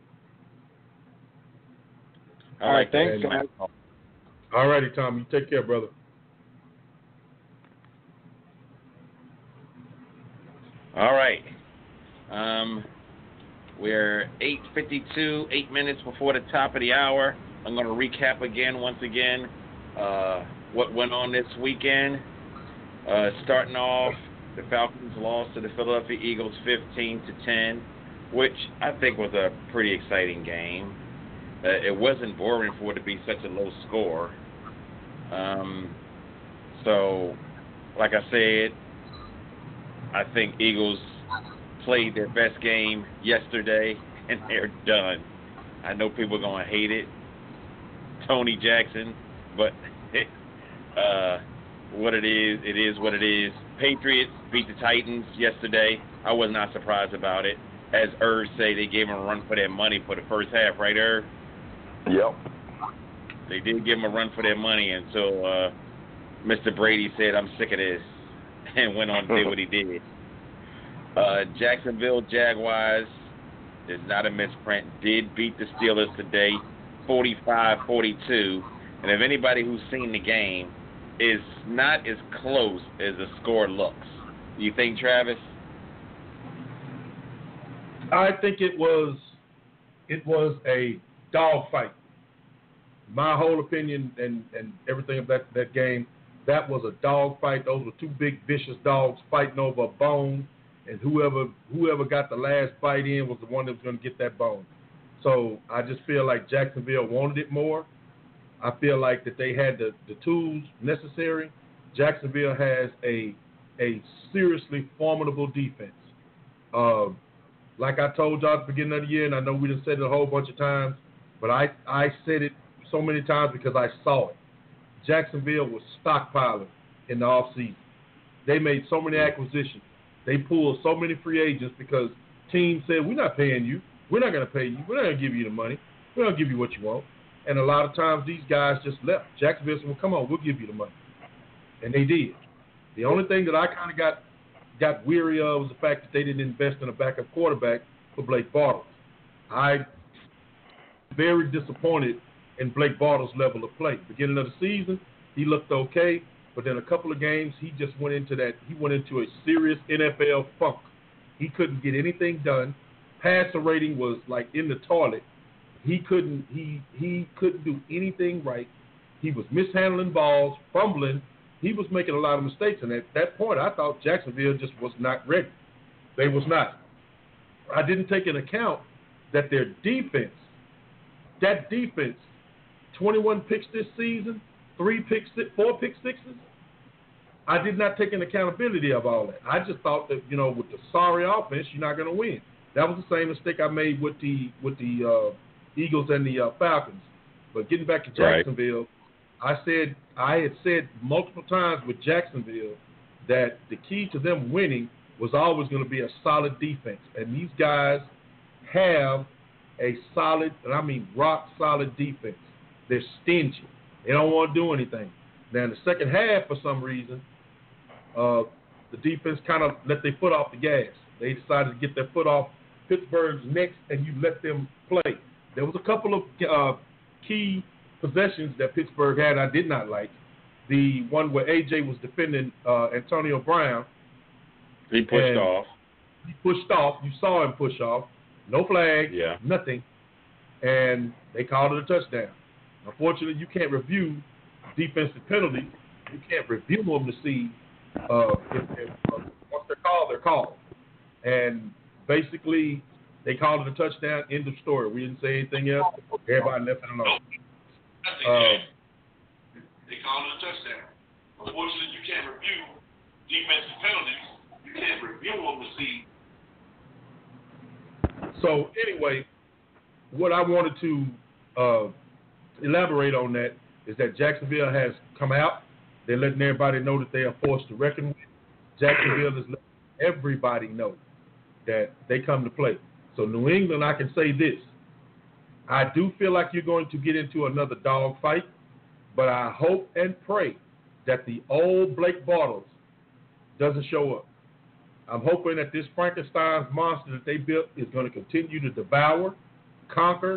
All right, thanks, guys. All righty, Tom. You take care, brother. All right. We're 8:52, 8 minutes before the top of the hour. I'm going to recap once again, what went on this weekend. Starting off, the Falcons lost to the Philadelphia Eagles 15-10, which I think was a pretty exciting game. It wasn't boring for it to be such a low score. So, like I said, I think Eagles played their best game yesterday, and they're done. I know people are going to hate it, Tony Jackson, but what it is what it is. Patriots beat the Titans yesterday. I was not surprised about it. As Irv say, they gave them a run for their money for the first half, right, Irv? Yep. They did give them a run for their money until Mr. Brady said, "I'm sick of this," and went on to do what he did. Jacksonville Jaguars is not a misprint. Did beat the Steelers today, 45-42. And if anybody who's seen the game, is not as close as the score looks. Do you think, Travis? I think it was a dog fight. My whole opinion and everything of that game, that was a dog fight. Those were two big vicious dogs fighting over a bone, and whoever got the last bite in was the one that was going to get that bone. So I just feel like Jacksonville wanted it more. I feel like that they had the tools necessary. Jacksonville has a seriously formidable defense. Like I told y'all at the beginning of the year, and I know we done said it a whole bunch of times, but I said it so many times because I saw it. Jacksonville was stockpiling in the offseason. They made so many acquisitions. They pulled so many free agents because teams said, we're not paying you. We're not going to pay you. We're not going to give you the money. We're going to give you what you want. And a lot of times these guys just left. Jacksonville said, well, come on, we'll give you the money. And they did. The only thing that I kind of got weary of was the fact that they didn't invest in a backup quarterback for Blake Bortles. I'm very disappointed in Blake Bortles' level of play. Beginning of the season, he looked okay. but then a couple of games he just went into that. He went into a serious NFL funk. He couldn't get anything done. Passer rating was like in the toilet. He couldn't do anything right. He was mishandling balls, fumbling. He was making a lot of mistakes, and at that point, I thought Jacksonville just was not ready. They was not. I didn't take into account that their defense, 21 picks this season, 4 pick sixes. I did not take an accountability of all that. I just thought that, with the sorry offense, you're not going to win. That was the same mistake I made with the Eagles and the Falcons. But getting back to Jacksonville, I had said multiple times with Jacksonville that the key to them winning was always going to be a solid defense. And these guys have a solid, and I mean rock solid defense. They're stingy. They don't want to do anything. Now in the second half, for some reason, the defense kind of let their foot off the gas. They decided to get their foot off Pittsburgh's necks, and you let them play. There was a couple of key possessions that Pittsburgh had I did not like. The one where A.J. was defending Antonio Brown. He pushed off. He pushed off. You saw him push off. No flag, nothing. And they called it a touchdown. Unfortunately, you can't review defensive penalties. You can't review them to see if once they're called. And basically, they called it a touchdown, end of story. We didn't say anything else. Everybody left it alone. They called it a touchdown. Unfortunately, you can't review defensive penalties. You can't review them to see. So, anyway, what I wanted to elaborate on that is that Jacksonville has come out. They're letting everybody know that they are forced to reckon with. Jacksonville is letting everybody know that they come to play. So New England, I can say this. I do feel like you're going to get into another dog fight, but I hope and pray that the old Blake Bortles doesn't show up. I'm hoping that this Frankenstein's monster that they built is going to continue to devour, conquer,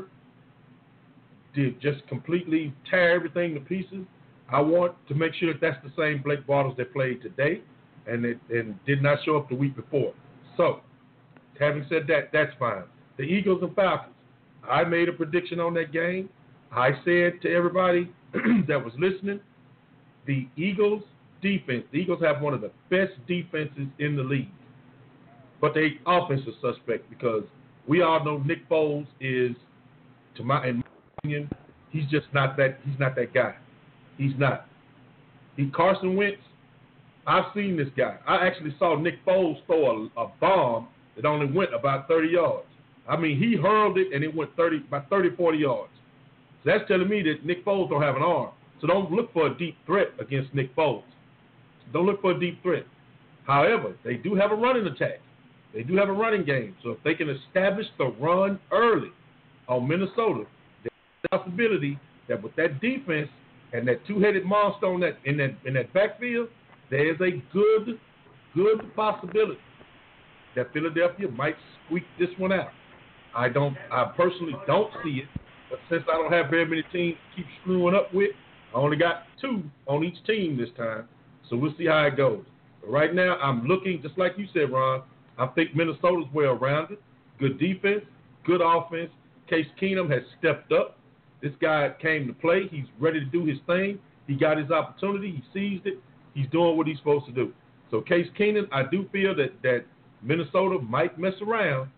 to just completely tear everything to pieces. I want to make sure that that's the same Blake Bortles that played today and did not show up the week before. So, having said that, that's fine. The Eagles and Falcons. I made a prediction on that game. I said to everybody that was listening, the Eagles defense, the Eagles have one of the best defenses in the league. But their offense is suspect because we all know Nick Foles is, in my opinion, he's not that guy. He's not. Carson Wentz, I've seen this guy. I actually saw Nick Foles throw a bomb that only went about 30 yards. I mean, he hurled it and it went about 30, 40 yards. So that's telling me that Nick Foles don't have an arm. So don't look for a deep threat against Nick Foles. Don't look for a deep threat. However, they do have a running attack. They do have a running game. So if they can establish the run early on Minnesota, there's a possibility that with that defense and that two-headed monster in that backfield, there is a good possibility that Philadelphia might squeak this one out. I personally don't see it, but since I don't have very many teams to keep screwing up with, I only got 2 on each team this time, so we'll see how it goes. But right now, I'm looking, just like you said, Ron, I think Minnesota's well-rounded, good defense, good offense. Case Keenum has stepped up. This guy came to play. He's ready to do his thing. He got his opportunity. He seized it. He's doing what he's supposed to do. So Case Keenum, I do feel that Minnesota might mess around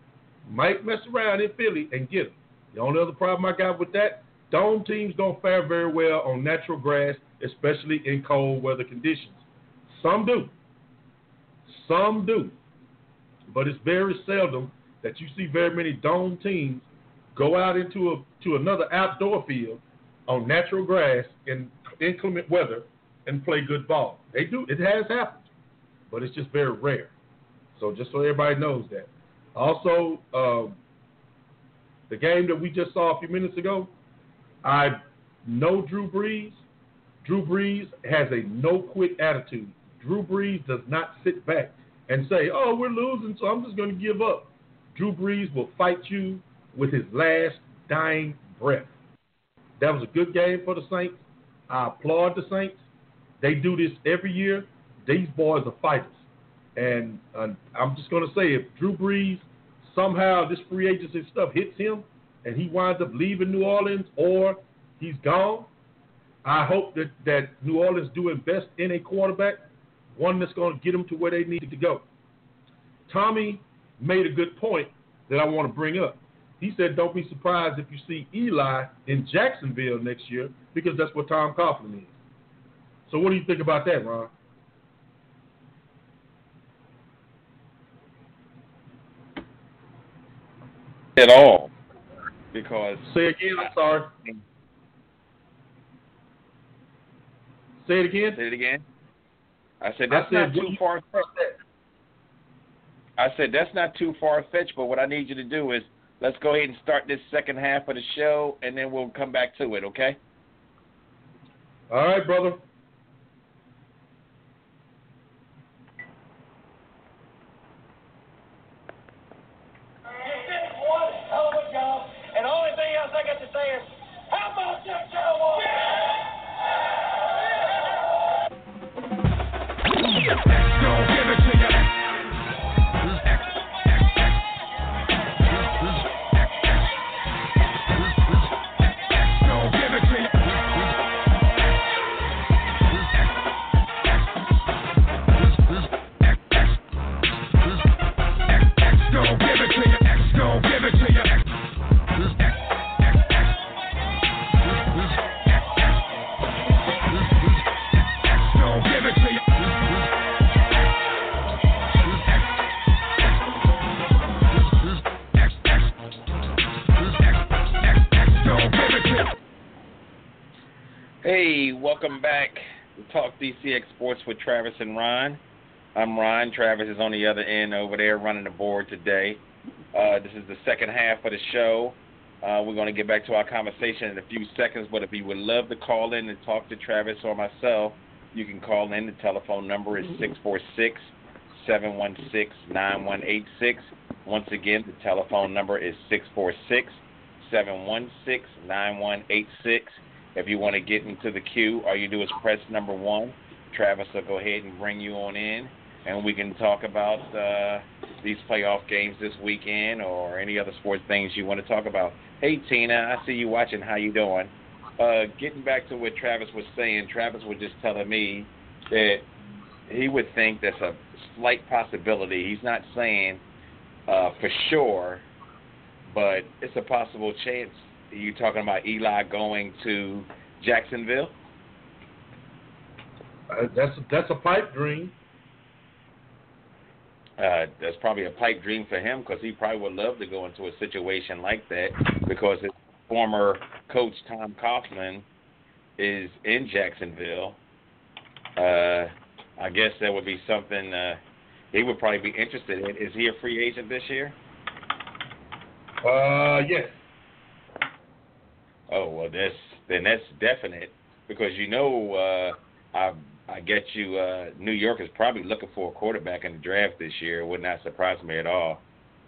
in Philly and get him. The only other problem I got with that, dome teams don't fare very well on natural grass, especially in cold weather conditions. Some do. But it's very seldom that you see very many dome teams go out into another outdoor field on natural grass in inclement weather and play good ball. They do. It has happened, but it's just very rare. So just so everybody knows that. Also, the game that we just saw a few minutes ago, I know Drew Brees. Drew Brees has a no-quit attitude. Drew Brees does not sit back and say, oh, we're losing, so I'm just going to give up. Drew Brees will fight you with his last dying breath. That was a good game for the Saints. I applaud the Saints. They do this every year. These boys are fighters. And I'm just going to say, if Drew Brees, somehow this free agency stuff hits him and he winds up leaving New Orleans or he's gone, I hope that New Orleans do invest in a quarterback, one that's going to get them to where they need to go. Tommy made a good point that I want to bring up. He said, don't be surprised if you see Eli in Jacksonville next year because that's what Tom Coughlin is. So what do you think about that, Ron? At all. Because... Say again, I'm sorry. Say it again? Say it again. I said that's not too far-fetched. I said that's not too far-fetched, but what I need you to do is let's go ahead and start this second half of the show, and then we'll come back to it, okay? All right, brother. You did one hell of a job, and the only thing else I got to say is, how about that Cowboys? Don't give it to you. Don't give it to you. Don't give it to you. Don't give it to you. Don't give it to you. Hey, welcome back to Talk DCX Sports with Travis and Ron. I'm Ron. Travis is on the other end over there running the board today. This is the second half of the show. We're going to get back to our conversation in a few seconds, but if you would love to call in and talk to Travis or myself, you can call in. The telephone number is 646-716-9186. Once again, the telephone number is 646-716-9186. If you want to get into the queue, all you do is press number 1. Travis will go ahead and bring you on in, and we can talk about these playoff games this weekend or any other sports things you want to talk about. Hey, Tina, I see you watching. How you doing? Getting back to what Travis was saying, Travis was just telling me that he would think that's a slight possibility. He's not saying for sure, but it's a possible chance. Are you talking about Eli going to Jacksonville? That's a pipe dream. That's probably a pipe dream for him because he probably would love to go into a situation like that because his former coach, Tom Coughlin, is in Jacksonville. I guess that would be something he would probably be interested in. Is he a free agent this year? Yes. Oh, well, that's definite because I get you. New York is probably looking for a quarterback in the draft this year. It would not surprise me at all.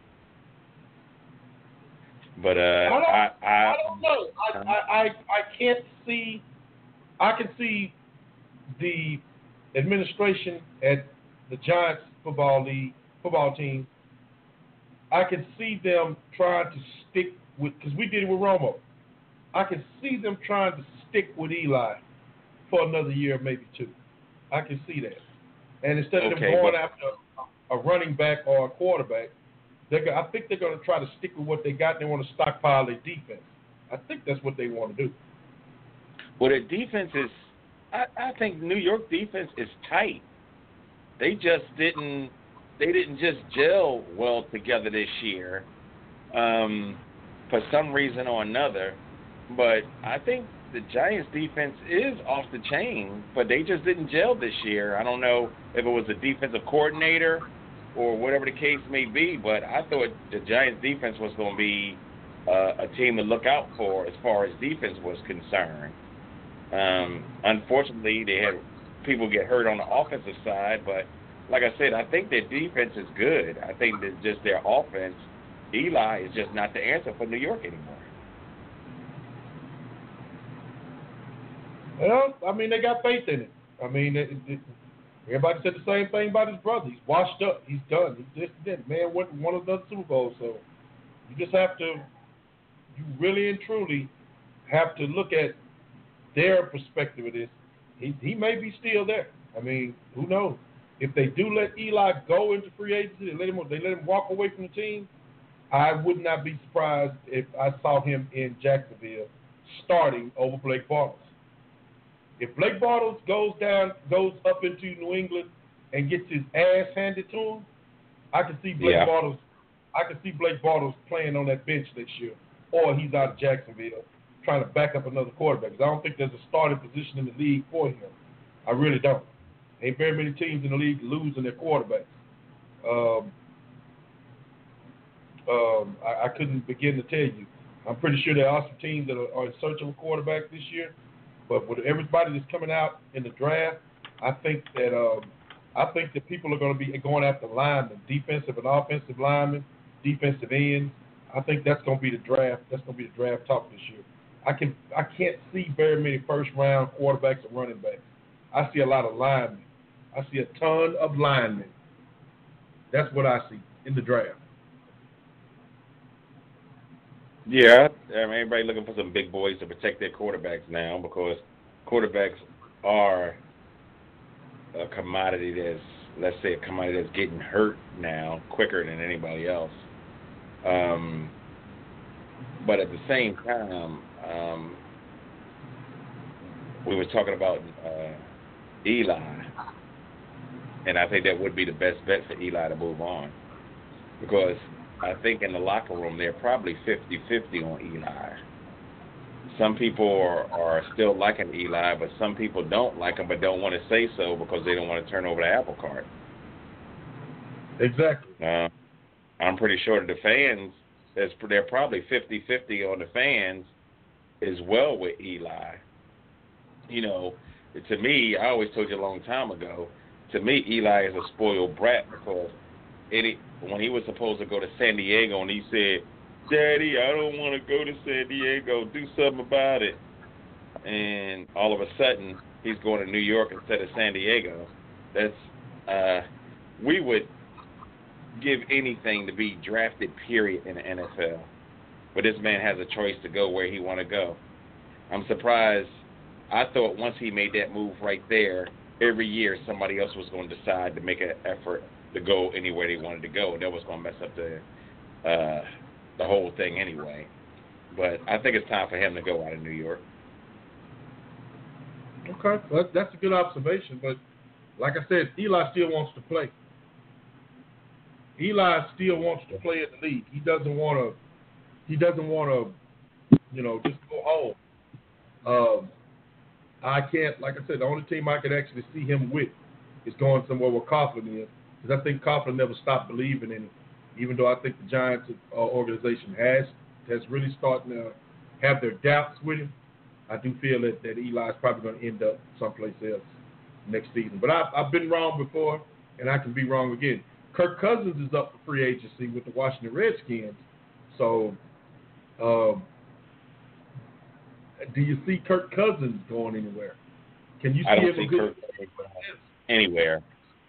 But I don't know. I can't see. I can see the administration at the Giants football team. I can see them trying to stick with, because we did it with Romo. I can see them trying to stick with Eli for another year, maybe two. I can see that. And instead of them going after a running back or a quarterback, I think they're going to try to stick with what they got. They want to stockpile their defense. I think that's what they want to do. Well, their defense is, I think New York defense is tight. They didn't just gel well together this year for some reason or another. But I think the Giants' defense is off the chain, but they just didn't gel this year. I don't know if it was a defensive coordinator or whatever the case may be, but I thought the Giants' defense was going to be a team to look out for as far as defense was concerned. Unfortunately, they had people get hurt on the offensive side, but like I said, I think their defense is good. I think that just their offense, Eli is just not the answer for New York anymore. Well, I mean, they got faith in it. I mean, everybody said the same thing about his brother. He's washed up. He's done. He just did. Man, won another Super Bowl. So you just have to, you really and truly have to look at their perspective of this. He may be still there. I mean, who knows? If they do let Eli go into free agency, they let him walk away from the team, I would not be surprised if I saw him in Jacksonville starting over Blake Bortles. If Blake Bortles goes up into New England and gets his ass handed to him, I can see Blake Bortles. I can see Blake Bortles playing on that bench next year, or he's out of Jacksonville trying to back up another quarterback. Because I don't think there's a starting position in the league for him. I really don't. Ain't very many teams in the league losing their quarterbacks. I couldn't begin to tell you. I'm pretty sure there are some teams that are in search of a quarterback this year. But with everybody that's coming out in the draft, I think that people are going to be going after linemen, defensive and offensive linemen, defensive ends. I think that's going to be the draft. That's going to be the draft talk this year. I can't see very many first round quarterbacks and running backs. I see a lot of linemen. I see a ton of linemen. That's what I see in the draft. Yeah, I mean, everybody looking for some big boys to protect their quarterbacks now because quarterbacks are a commodity that's getting hurt now quicker than anybody else. But at the same time, we were talking about Eli, and I think that would be the best bet for Eli to move on because I think in the locker room they're probably 50-50 on Eli. Some people are still liking Eli, but some people don't like him but don't want to say so because they don't want to turn over the apple cart. Exactly. I'm pretty sure the fans, they're probably 50-50 on the fans as well with Eli. You know, to me, I always told you a long time ago, to me, Eli is a spoiled brat because when he was supposed to go to San Diego and he said, Daddy, I don't want to go to San Diego, do something about it. And all of a sudden, he's going to New York instead of San Diego. We would give anything to be drafted, period, in the NFL. But this man has a choice to go where he want to go. I'm surprised. I thought once he made that move right there, every year somebody else was going to decide to make an effort to go anywhere they wanted to go. That was going to mess up the whole thing anyway. But I think it's time for him to go out of New York. Okay, well, that's a good observation. But like I said, Eli still wants to play. Eli still wants to play in the league. He doesn't want to, just go home. I can't, like I said, the only team I could actually see him with is going somewhere where Coughlin is, because I think Coughlin never stopped believing in him, even though I think the Giants organization has really starting to have their doubts with him. I do feel that Eli's probably going to end up someplace else next season. But I've been wrong before, and I can be wrong again. Kirk Cousins is up for free agency with the Washington Redskins. So, do you see Kirk Cousins going anywhere? Can you see I don't him see Kirk anywhere.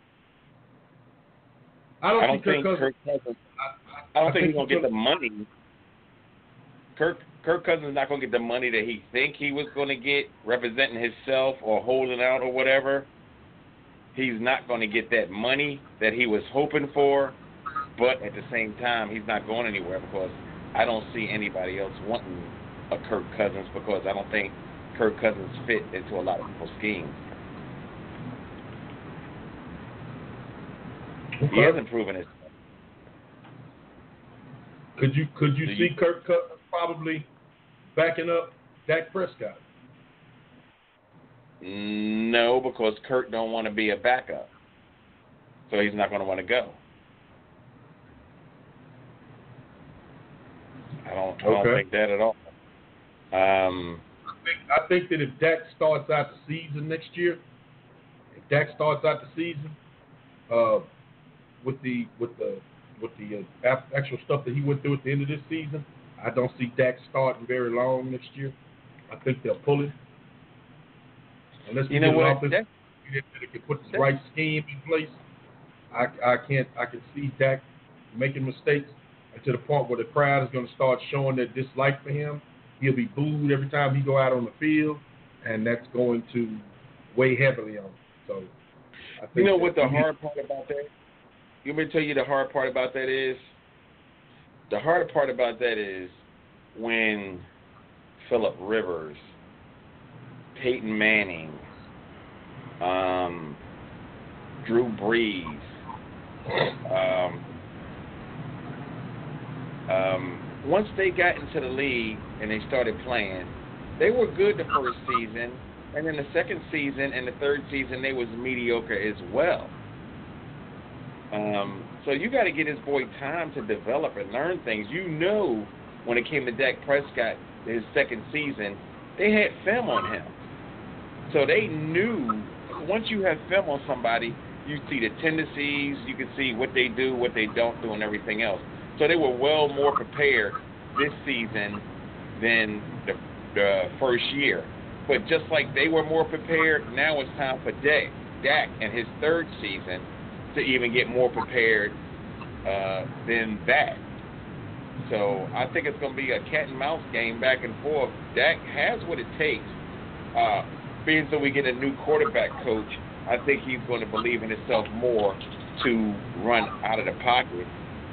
I don't think Kirk Cousins. I don't think he's gonna get the money. Kirk Cousins is not gonna get the money that he think he was gonna get representing himself or holding out or whatever. He's not gonna get that money that he was hoping for, but at the same time, he's not going anywhere because I don't see anybody else wanting a Kirk Cousins because I don't think Kirk Cousins fit into a lot of people's schemes. Okay. He hasn't proven it. Could you see Kirk Cousins probably backing up Dak Prescott? No, because Kirk don't want to be a backup, so he's not going to want to go. I don't think that at all. I think that if Dak starts out the season next year, with the actual stuff that he went through at the end of this season, I don't see Dak starting very long next year. I think they'll pull it. You know what? that can put the right scheme in place. I can see Dak making mistakes, and to the point where the crowd is going to start showing their dislike for him. He'll be booed every time he go out on the field, and that's going to weigh heavily on him. So, I think what the hard part about that? You want me to tell you the hard part about that is? The hard part about that is when Phillip Rivers, Peyton Manning, Drew Brees, once they got into the league and they started playing, they were good the first season, and then the second season and the third season they was mediocre as well. So you got to get his boy time to develop and learn things. When it came to Dak Prescott, his second season, they had film on him. So they knew once you have film on somebody, you see the tendencies, you can see what they do, what they don't do, and everything else. So they were more prepared this season than the first year. But just like they were more prepared, now it's time for Dak and his third season to even get more prepared than that. So I think it's going to be a cat and mouse game back and forth. Dak has what it takes. Being so we get a new quarterback coach, I think he's going to believe in himself more to run out of the pocket.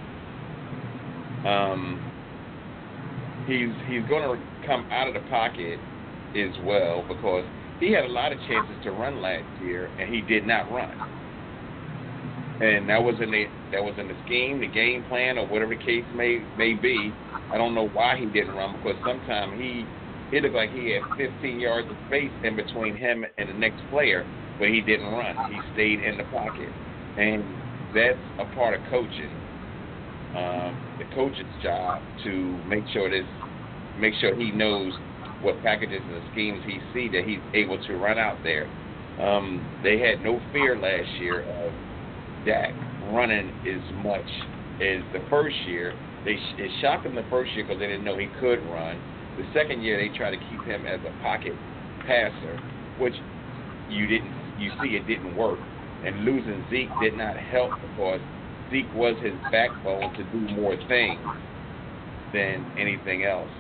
He's going to come out of the pocket as well because he had a lot of chances to run last year and he did not run. And that was in the scheme, the game plan, or whatever the case may be. I don't know why he didn't run because sometimes it looked like he had 15 yards of space in between him and the next player, but he didn't run. He stayed in the pocket, and that's a part of coaching. The coach's job to make sure he knows what packages and schemes he see that he's able to run out there. They had no fear last year of Dak running as much as the first year. It shocked them the first year because they didn't know he could run. The second year they tried to keep him as a pocket passer, which you see it didn't work. And losing Zeke did not help because Zeke was his backbone to do more things than anything else.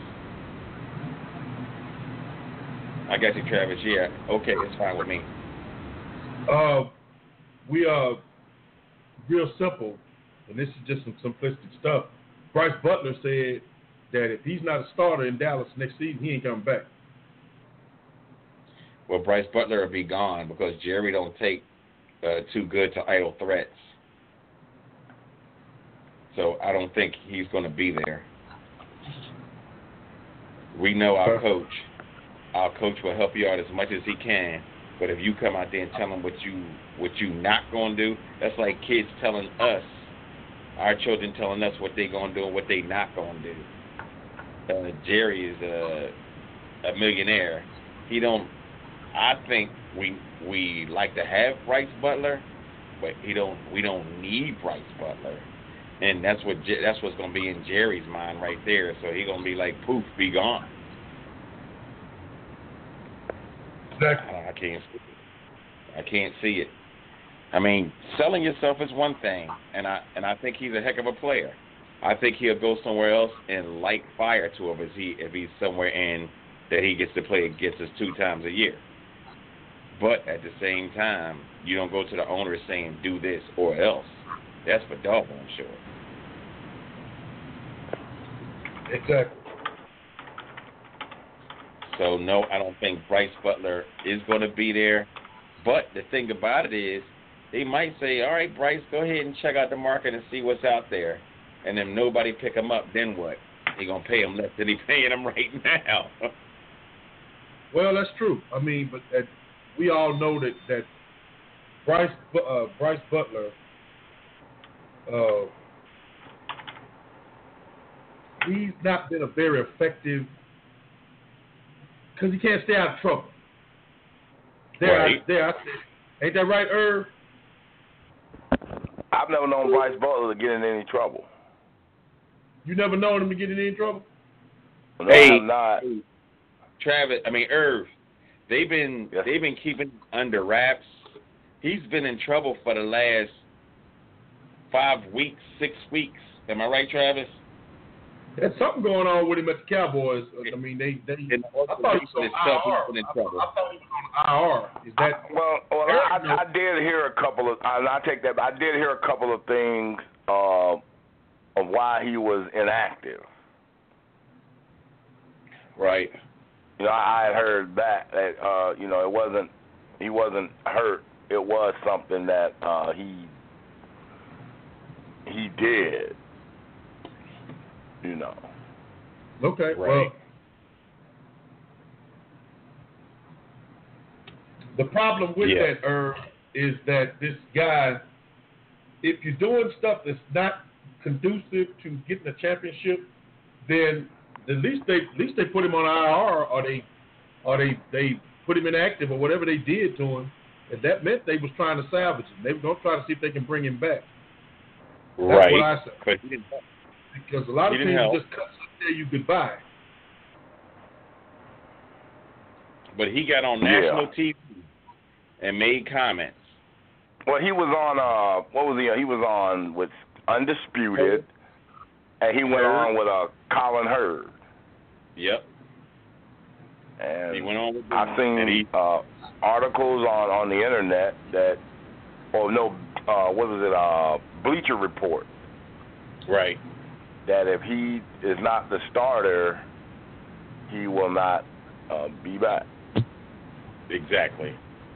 I got you, Travis. Yeah, okay, it's fine with me. We are real simple, and this is just some simplistic stuff. Bryce Butler said that if he's not a starter in Dallas next season, he ain't coming back. Well, Bryce Butler will be gone because Jerry don't take too good to idle threats. So I don't think he's going to be there. We know our coach. Our coach will help you out as much as he can. But if you come out there and tell them what you not going to do, that's like kids telling us, our children telling us what they going to do and what they not going to do. Jerry is a millionaire. I think we like to have Bryce Butler, but we don't need Bryce Butler. And that's what's going to be in Jerry's mind right there. So he's going to be like, poof, be gone. Exactly. I can't see it. I mean, selling yourself is one thing, and I think he's a heck of a player. I think he'll go somewhere else and light fire to him if he's somewhere in that he gets to play against us 2 times a year. But at the same time, you don't go to the owner saying do this or else. That's for doggone sure. Exactly. So, no, I don't think Bryce Butler is going to be there. But the thing about it is they might say, all right, Bryce, go ahead and check out the market and see what's out there. And if nobody pick him up, then what? They're going to pay him less than he's paying him right now. Well, that's true. I mean, but we all know that Bryce Butler, he's not been a very effective because he can't stay out of trouble. Right. Ain't that right, Irv? I've never known Bryce Butler to get in any trouble. You never known him to get in any trouble? No, Hey. I'm not. Irv, they've been keeping under wraps he's been in trouble for the last 5 weeks, 6 weeks. Am I right, Travis? There's something going on with him at the Cowboys. I mean, they I thought he was on IR. I thought he was on IR. Is that I did hear a couple of. I take that. I did hear a couple of things of why he was inactive. Right. You know, I had heard that you know, he wasn't hurt. It was something that he did. You know. Okay. Right. Well, the problem with that, Irv, is that this guy, if you're doing stuff that's not conducive to getting a championship, then at least they put him on IR, or they put him inactive, or whatever they did to him, and that meant they was trying to salvage him. They were going to try to see if they can bring him back. That's what I said. Because a lot of teams just cut and tell you goodbye. But he got on national TV and made comments. Well, he was on what was he? He was on with Undisputed, and he went on with Colin Hurd. Yep. And he went on with I've seen articles on the internet that, what was it? Bleacher Report. Right. That if he is not the starter, he will not be back. Exactly.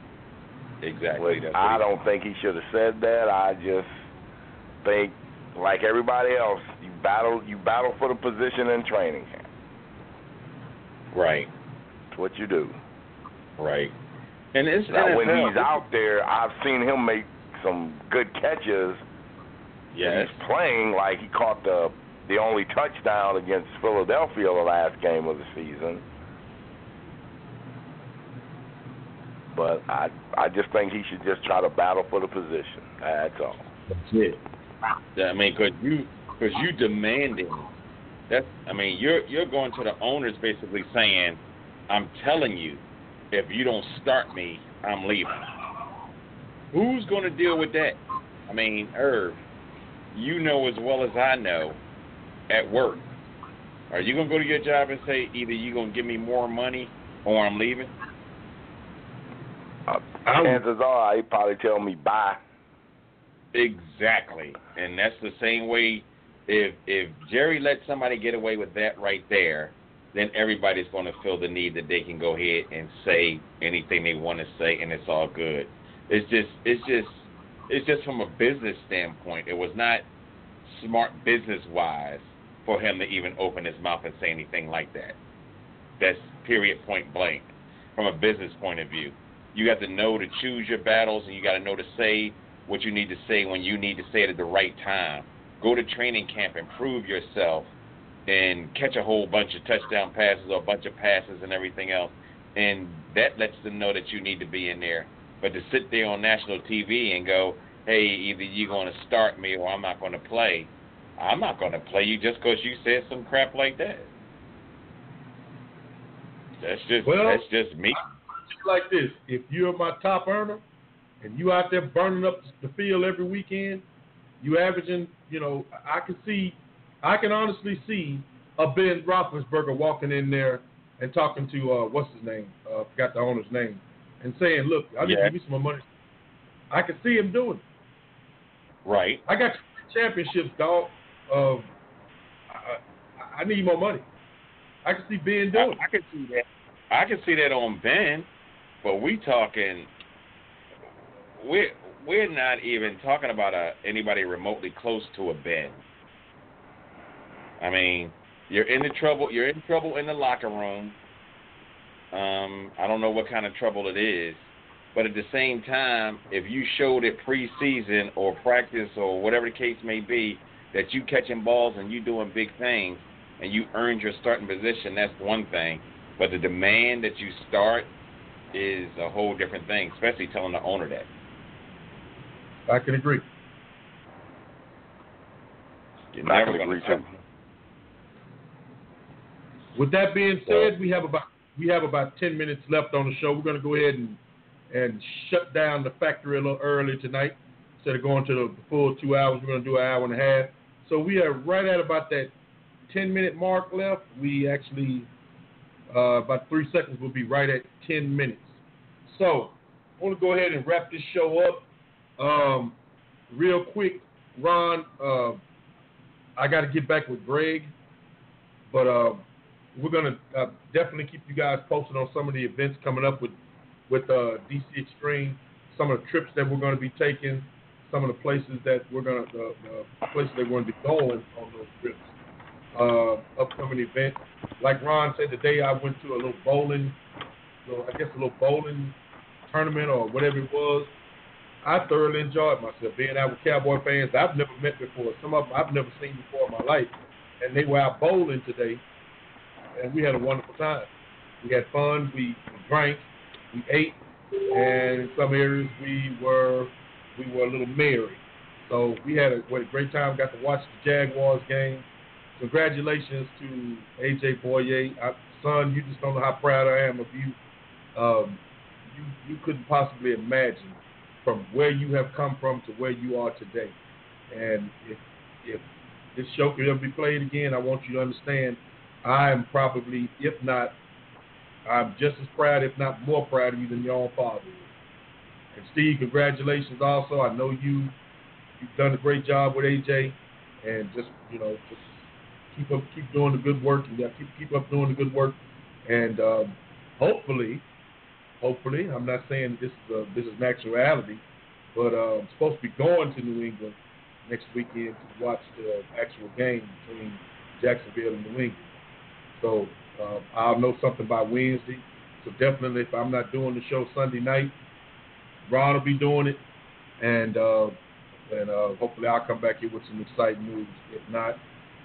I don't think he should have said that. I just think, like everybody else, you battle for the position in training camp. Right. That's what you do. Right. And it's now, when he's out there, I've seen him make some good catches. Yes. He's playing, like he caught the only touchdown against Philadelphia the last game of the season. But I just think he should just try to battle for the position. That's all. That's it. I mean, because you demanding. You're going to the owners basically saying, I'm telling you, if you don't start me, I'm leaving. Who's going to deal with that? I mean, Irv, you know as well as I know, at work, are you going to go to your job and say either you're going to give me more money or I'm leaving? Chances are he'd probably tell me bye. Exactly. And that's the same way if Jerry lets somebody get away with that right there, then everybody's going to feel the need that they can go ahead and say anything they want to say, and it's all good. It's just from a business standpoint, it was not smart business-wise for him to even open his mouth and say anything like that. That's period, point blank. From a business point of view, you got to know to choose your battles, and you got to know to say what you need to say when you need to say it at the right time. Go to training camp and prove yourself and catch a whole bunch of touchdown passes or a bunch of passes and everything else. And that lets them know that you need to be in there. But to sit there on national TV and go, hey, either you're going to start me or I'm not going to play. I'm not going to play you just because you said some crap like that. That's just me. Like this, if you're my top earner and you out there burning up the field every weekend, you averaging, I can honestly see a Ben Roethlisberger walking in there and talking to what's his name? Forgot the owner's name, and saying, "Look, I need to give me some more money." I can see him doing it. Right. I got championships, dog. I need more money. I can see Ben doing it. I can see that. I can see that on Ben. But we're not even talking about anybody remotely close to a Ben. I mean, you're in trouble in the locker room. I don't know what kind of trouble it is, but at the same time, if you showed it preseason or practice or whatever the case may be that you catching balls and you doing big things and you earned your starting position, that's one thing. But the demand that you start is a whole different thing, especially telling the owner that. I can agree. You're never going to. With that being said, we have about 10 minutes left on the show. We're going to go ahead and and shut down the factory a little early tonight. Instead of going to the full 2 hours, we're going to do an hour and a half. So we are right at about that 10-minute mark left. We actually, about 3 seconds, will be right at 10 minutes. So I want to go ahead and wrap this show up. Real quick, Ron, I got to get back with Greg, but we're going to definitely keep you guys posted on some of the events coming up with DC Extreme, some of the trips that we're going to be taking, some of the places that we're going to be going on those trips. Upcoming event, like Ron said today, I went to a little bowling tournament or whatever it was. I thoroughly enjoyed myself being out with Cowboy fans I've never met before. Some of them I've never seen before in my life, and they were out bowling today, and we had a wonderful time. We had fun. We drank. We ate, and in some areas we were a little merry. So we had a great time. Got to watch the Jaguars game. Congratulations to AJ Boye. Son, you just don't know how proud I am of you. You couldn't possibly imagine from where you have come from to where you are today. And if this show could ever be played again, I want you to understand I am probably, if not, I'm just as proud, if not more proud of you than your own father is. And Steve, congratulations also. I know you've done a great job with AJ, and just keep doing the good work. You got to keep up doing the good work, and hopefully, I'm not saying this is an actuality, but I'm supposed to be going to New England next weekend to watch the actual game between Jacksonville and New England. So I'll know something by Wednesday. So definitely, if I'm not doing the show Sunday night, Ron will be doing it, and hopefully I'll come back here with some exciting news. If not,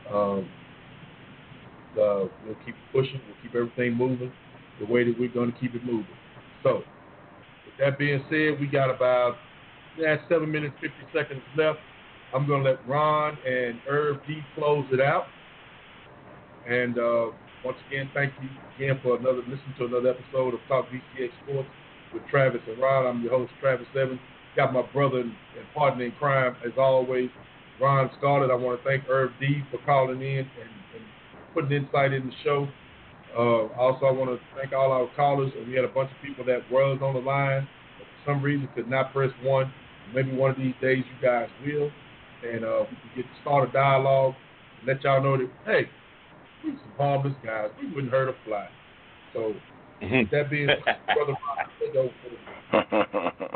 we'll keep pushing. We'll keep everything moving the way that we're going to keep it moving. So with that being said, we got about 7 minutes, 50 seconds left. I'm going to let Ron and Irv D close it out. And once again, thank you again for listening to another episode of Talk DCX Sports with Travis and Ron. I'm your host, Travis Evans. Got my brother and partner in crime, as always, Ron Scarlett. I want to thank Irv D for calling in and putting insight in the show. Also, I want to thank all our callers. We had a bunch of people that was on the line, but for some reason could not press 1. Maybe one of these days you guys will, and we can get to start a dialogue and let y'all know that, hey, we some harmless guys. We wouldn't hurt a fly. So, with that being said, Brother Ron, take over for the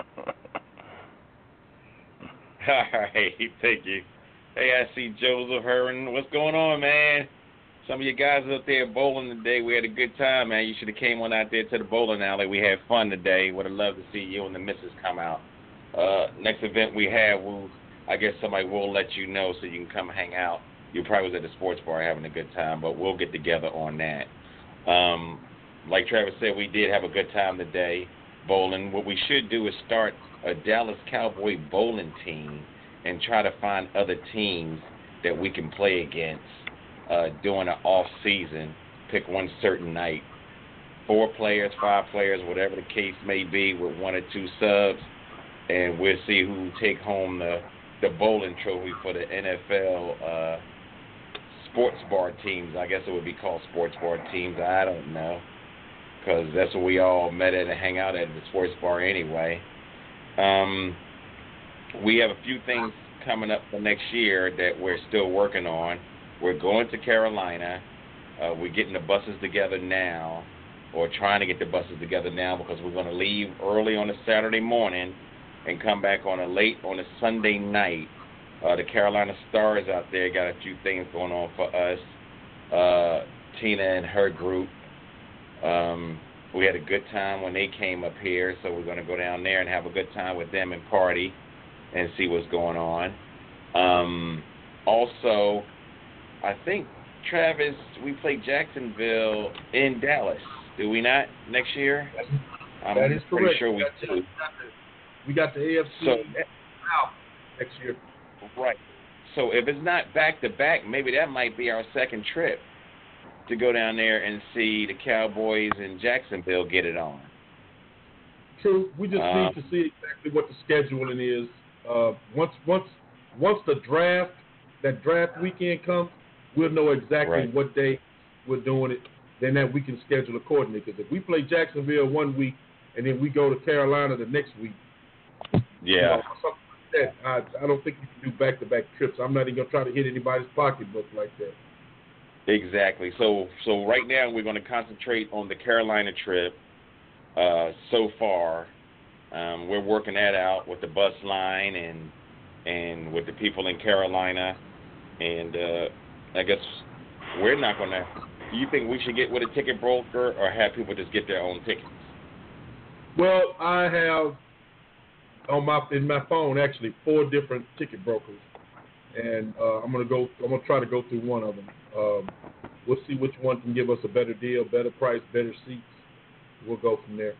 All right, thank you. Hey, I see Joseph Herron. What's going on, man? Some of you guys up there bowling today. We had a good time, man. You should have came on out there to the bowling alley. We had fun today. Would have loved to see you and the missus come out. Next event we have, I guess somebody will let you know so you can come hang out. You probably was at the sports bar having a good time, but we'll get together on that. Like Travis said, we did have a good time today bowling. What we should do is start a Dallas Cowboy bowling team and try to find other teams that we can play against during the off season. Pick one certain night, 4 players, 5 players, whatever the case may be, with 1 or 2 subs, and we'll see who take home the bowling trophy for the NFL sports bar teams. I guess it would be called sports bar teams. I don't know, because that's what we all met at and hang out at the sports bar anyway. We have a few things coming up for next year that we're still working on. We're going to Carolina. We're getting the buses together now, or trying to get the buses together now, because we're going to leave early on a Saturday morning and come back on a Sunday night. The Carolina Stars out there got a few things going on for us. Tina and her group. We had a good time when they came up here, so we're going to go down there and have a good time with them and party and see what's going on. Also, I think, Travis, we play Jacksonville in Dallas. Do we not next year? That is correct. Pretty sure we do. We got the AFC out next year. Right. So if it's not back-to-back, maybe that might be our second trip to go down there and see the Cowboys in Jacksonville get it on. True. We just need to see exactly what the scheduling is. Once the draft weekend comes, we'll know exactly what day we're doing it. Then that we can schedule accordingly. Because if we play Jacksonville one week and then we go to Carolina the next week, something like that, I don't think you can do back-to-back trips. I'm not even gonna try to hit anybody's pocketbook like that. Exactly. So right now we're going to concentrate on the Carolina trip. So far, we're working that out with the bus line and with the people in Carolina. And I guess we're not going to. Do you think we should get with a ticket broker or have people just get their own tickets? Well, I have in my phone actually 4 different ticket brokers, and I'm gonna try to go through one of them. We'll see which one can give us a better deal, better price, better seats. We'll go from there.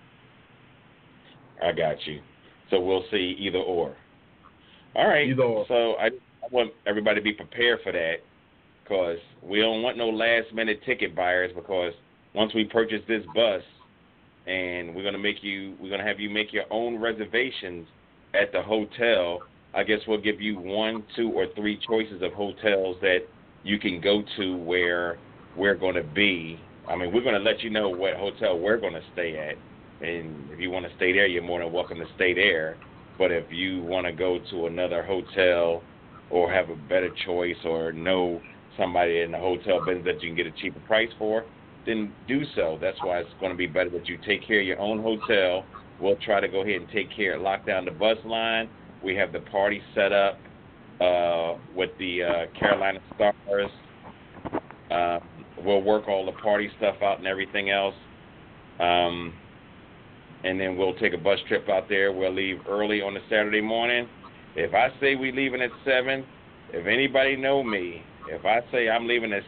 I got you. So we'll see either or. All right. Either or. So I want everybody to be prepared for that, because we don't want no last-minute ticket buyers, because once we purchase this bus, and we're gonna have you make your own reservations at the hotel. I guess we'll give you 1, 2, or 3 choices of hotels that you can go to where we're going to be. I mean, we're going to let you know what hotel we're going to stay at. And if you want to stay there, you're more than welcome to stay there. But if you want to go to another hotel or have a better choice or know somebody in the hotel business that you can get a cheaper price for, then do so. That's why it's going to be better that you take care of your own hotel. We'll try to go ahead and lock down the bus line. We have the party set up with the Carolina Stars. We'll work all the party stuff out and everything else. And then we'll take a bus trip out there. We'll leave early on a Saturday morning. If I say we leaving at 7, if anybody know me, if I say I'm leaving at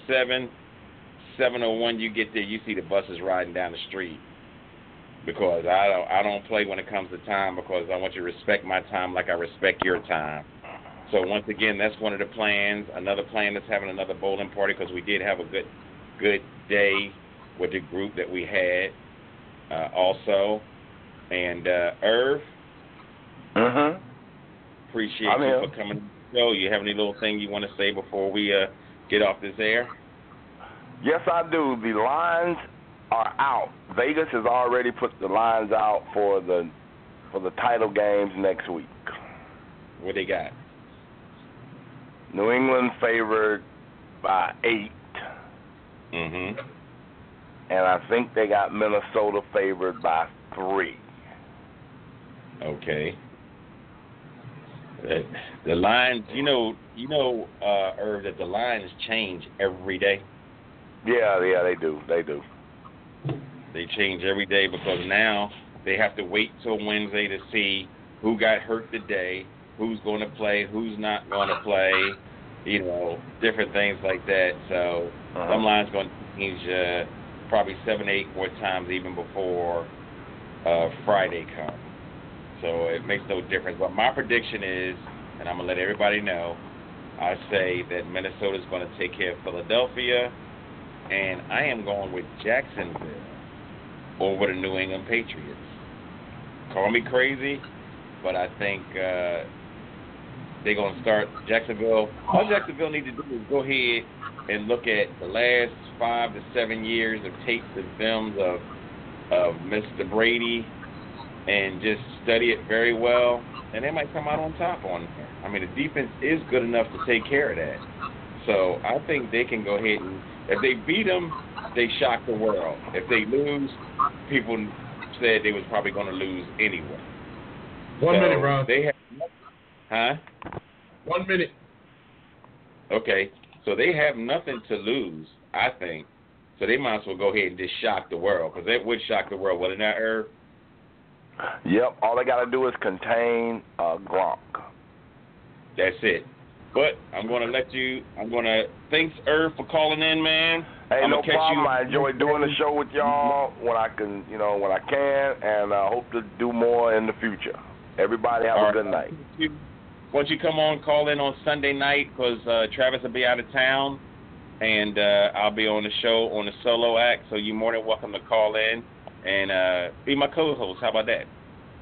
7:01, you get there, you see the buses riding down the street. Because I don't play when it comes to time, because I want you to respect my time like I respect your time. So once again, that's one of the plans. Another plan is having another bowling party, because we did have a good day with the group that we had also. And Irv, appreciate you for coming to the show. You have any little thing you want to say before we get off this air? Yes, I do. The lines are out. Vegas has already put the lines out for the title games next week. What they got? New England favored by 8. Mm-hmm. And I think they got Minnesota favored by 3. Okay. The lines, Irv, that the lines change every day. Yeah, they do. They change every day, because now they have to wait till Wednesday to see who got hurt today, who's going to play, who's not going to play, different things like that. So some lines going to change probably 7, 8 more times even before Friday comes. So it makes no difference. But my prediction is, and I'm going to let everybody know, I say that Minnesota's going to take care of Philadelphia, and I am going with Jacksonville over the New England Patriots. Call me crazy, but I think they're going to start Jacksonville. All Jacksonville need to do is go ahead and look at the last 5 to 7 years of tapes and films of Mr. Brady and just study it very well, and they might come out on top on there. I mean, the defense is good enough to take care of that. So I think they can go ahead and, if they beat them, they shock the world. If they lose, people said they was probably going to lose anyway. 1 minute, Ron. They have, 1 minute. Okay, so they have nothing to lose, I think. So they might as well go ahead and just shock the world, because that would shock the world, wouldn't that, Irv? Yep, all they got to do is contain Gronk. That's it. But I'm going to thanks, Irv, for calling in, man. Hey, no problem. I enjoy doing the show with y'all when I can, and I hope to do more in the future. Everybody have a good night. Once you come on, call in on Sunday night, because Travis will be out of town, and I'll be on the show on the solo act, so you're more than welcome to call in and be my co-host. How about that?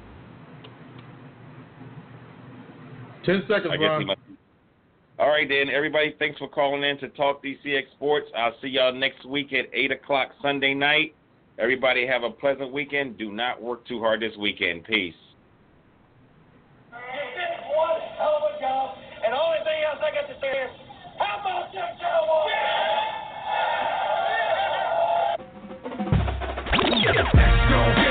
10 seconds, I guess Ron. he must. All right, then. Everybody, thanks for calling in to Talk DCX Sports. I'll see y'all next week at 8 o'clock Sunday night. Everybody have a pleasant weekend. Do not work too hard this weekend. Peace. You did one hell of a job, and the only thing else I got to say is, how about them Jaguars? X gon'